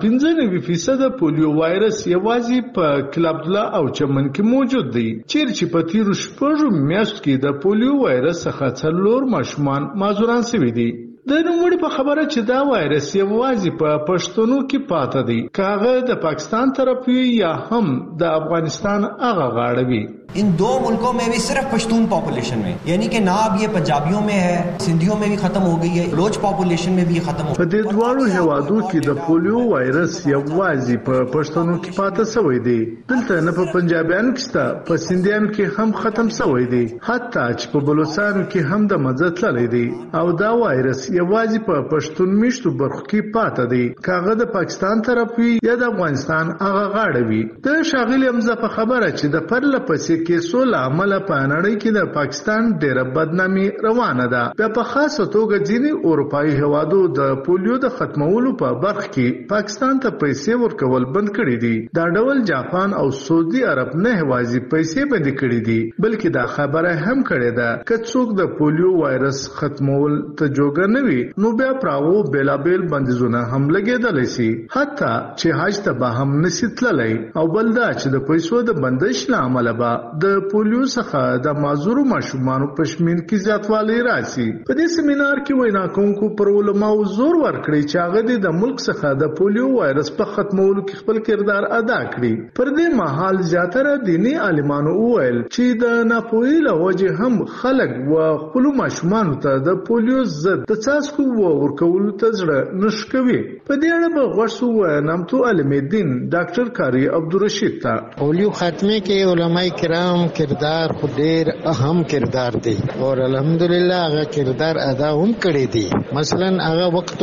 [SPEAKER 2] 95% پولیو وایرس یوازې په کلاب الله او چمن کې موجود دی چې په تیرو شپږو میاشتو کې د پولیو وایرس څخه څلور ماشومان معذوران شوي دي د نوموړي په خبره چې دا وایرس یوازې په پښتونو کې پاتې دی کاغه د پاکستان طرف یا هم د افغانستان هغه غاړه وي
[SPEAKER 3] इन दो मुल्कों में भी सिर्फ पश्तून पॉपुलेशन में यानी कि ना अब ये पंजाबियों में है सिंधियों में भी खत्म हो गई है बलोच पॉपुलेशन में भी खत्म हो
[SPEAKER 2] په دې دواړو هوادو کې د پولیو وایرس یوازې په پښتنو کې پاتې شوی دی دلته نه په پنجابیانو کې ستا په سندیانو کې هم ختم شوی دی حتی چې په بلوچستان کې هم د مزه تللی دی او دا وایرس یوازې په پښتون میشتو برخو کې پاتې دی کاغه د پاکستان طرف وي یا د افغانستان هغه غاړه وي د شاغلی امزه په خبره چې د پرله پسې کې سول عمل په نړۍ کې د پاکستان ډېر بدنامي روانه ده بیا په خاصه توګه ځینې اروپאי هوادو د پولیو د ختمولو په برخه کې پاکستان ته پیسې ورکول بند کړي دي دا ډول جاپان او سعودي عرب نه هوازي پیسې بند کړي دي بلکې دا خبره هم کړې ده چې څوک د پولیو وایرس ختمول ته جوګه نه وي نو بیا پراو بیلابل بندیزونه هم لګیدل شي حتی چې حج ته به هم نسیتللی او بلدا چې د پیسو د بندش له عمله به د پولیو څخه د معذور ماشومان په شمیر کې زیاتوالی راشي په دې سیمینار کې وینا کوونکو پر علماء زور ورکړي چې هغه د ملک څخه د پولیو وایرس په ختمولو کې خپل کردار ادا کړي پر دې مهال زیاتره دینی عالمانو وویل چې د ناپوهۍ له وجې هم خلک و خپل ماشومان ته د پولیو ضد د څاڅکو ورکولو ته زړه نشي کوي په دې اړه به غوښتو نامتو عالم دین ډاکټر کاری عبدالرشید ته
[SPEAKER 18] پولیو خاتمه کې علماء کرام کردار خو ډیر اهم کردار دی اور الحمدلله هغه کردار ادا هم کړی دی مثلا هغه وخت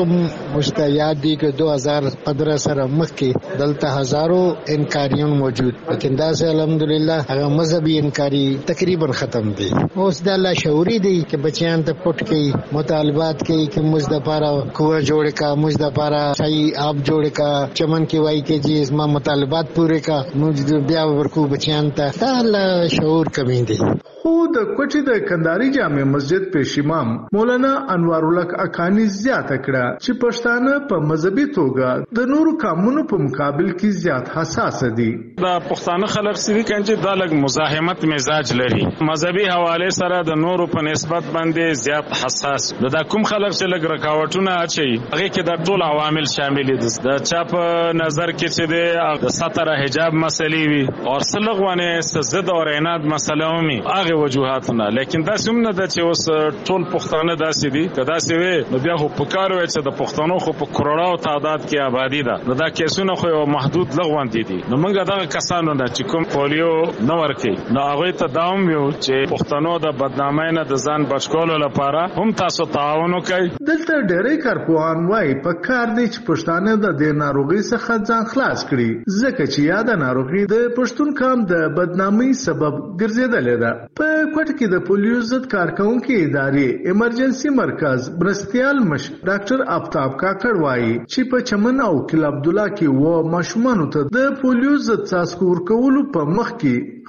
[SPEAKER 18] مستعد دی چې 2015 سره مخکې دلته هزارو انکاریون موجود لیکن دا سه الحمدلله هغه مذهبي انکاری تقریبا ختم دی اوس د الله شعوري دی چې بچیان ته پټ کې مطالبات کوي چې مزدپارا کوه جوړ کا مزدپارا صحیح آپ جوړ کا چمن کې وای کې چې اسما مطالبات پوره کا موږ بیا ورکو بچیان ته شعور کمی دی
[SPEAKER 2] خو د کوټې د کندهاري جامع مسجد پیش امام مولانا انوار الحق اکانی زیاته کړه چې پښتانه په مذهبي توګه د نورو قومونو په مقابل کې زیات حساس دي
[SPEAKER 19] دا پښتانه خلک سړي کنه د لګ مزاحمت مزاج لري مذهبي حواله سره د نورو په نسبت باندې زیات حساس دا کوم خلک چې لګ رکاوټونه اچي هغه کې د ټول عوامل شامل دي د چا په نظر کې چې د ستر حجاب مسلې وي او سلغونه زد او عناد مسله ومي وجوهاتنا لیکن دا سمنه د چې اوس ټول پښتانه داسې دي کدا سی وي نو بیا خو پکارو چې د پښتنو خو په کروڑاو تعداد کې آبادی ده نو دا کیسونه خو محدود لغوان دي نو موږ دغه کسانو نه چې کوم پولیو نه ورکي نو هغه ته داوم یو چې پښتنو د بدنامۍ نه د ځان بچکولو لپاره هم تاسو تعاون وکړئ
[SPEAKER 2] دلته ډېرې کارپوهان وایي په کار دي چې پښتانه د دې ناروغي څخه ځان خلاص کړي ځکه چې یاد ناروغي د پښتون قوم د بدنامۍ سبب ګرځیدلې ده په کوټه کې د پولیو ضد کارکونکو ادارې ایمرجنسي مرکز برستیال مشر ډاکټر آفتاب کاکړ وایي چې په چمن او کلاب عبدالله کې و ماشومان ته د پولیو ضد څاڅکو ورکولو په مخ کې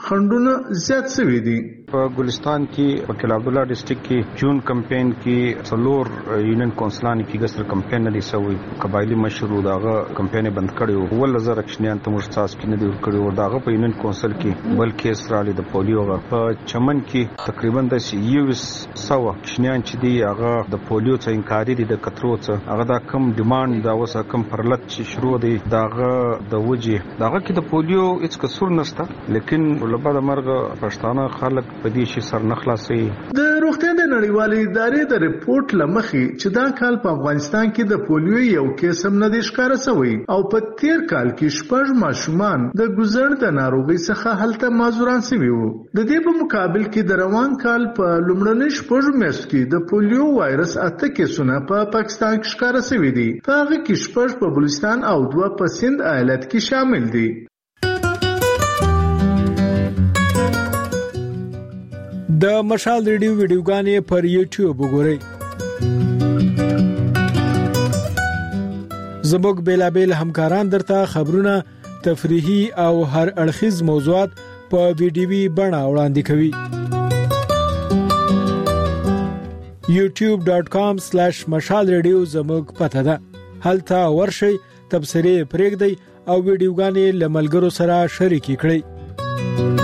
[SPEAKER 2] خندونه زیات شوي دي.
[SPEAKER 12] په ګلستان کې په کلا عبد الله ډیسټریکټ کې جون کمپاین کې څلور یونین کونسلان کې ګسر کمپاین نه دی سوی قبایلی مشرو داغه کمپاین بند کړو ول زر اکشنیان ته مرتاس کې نه دی کړو داغه په یونین کونسل کې بلکې اسرائیل د پولیو په چمن کې تقریبا د 100 اکشنیان چې دی هغه د پولیو څخه انکاري دي د کترو څخه هغه دا کم ډیماند دا وسه کم پرلط چې شروع دی داغه د وجه داغه کې د پولیو هیڅ کسور نشته لیکن ولبا د مرغ پښتانه خلک په دې شي سر نخلاصي.
[SPEAKER 2] د روغتیا د نړیوالې ادارې د ریپورت لمخې چې دا کال په افغانستان کې د پولیو یو کیس هم نه دی ښکاره شوی او په تیر کال کې 6 ماشومان د ګوزړ د ناروغي څخه هلته معذوران شوي وو. د دې په مقابل کې د روان کال په لومړنۍ 6 میاشتو کې د پولیو وایرس 8 کیسونه په پاکستان کې ښکاره شوي دي. په هغه کې 6 په بلوچستان او 2 په سند ایالت کې شامل دي.
[SPEAKER 20] د مشال ریډیو ویډیوګانې پر یوټیوب وګورئ. زموږ بیلابل همکاران درته خبرونه، تفریحي او هر اړخیز موضوعات په ویډیوي بڼه وړاندې کوي. youtube.com/mashalradio زموږ پته ده. هلته ورشئ، تبصرې پرېږدئ او ویډیوګانې له ملګرو سره شریکې کړئ.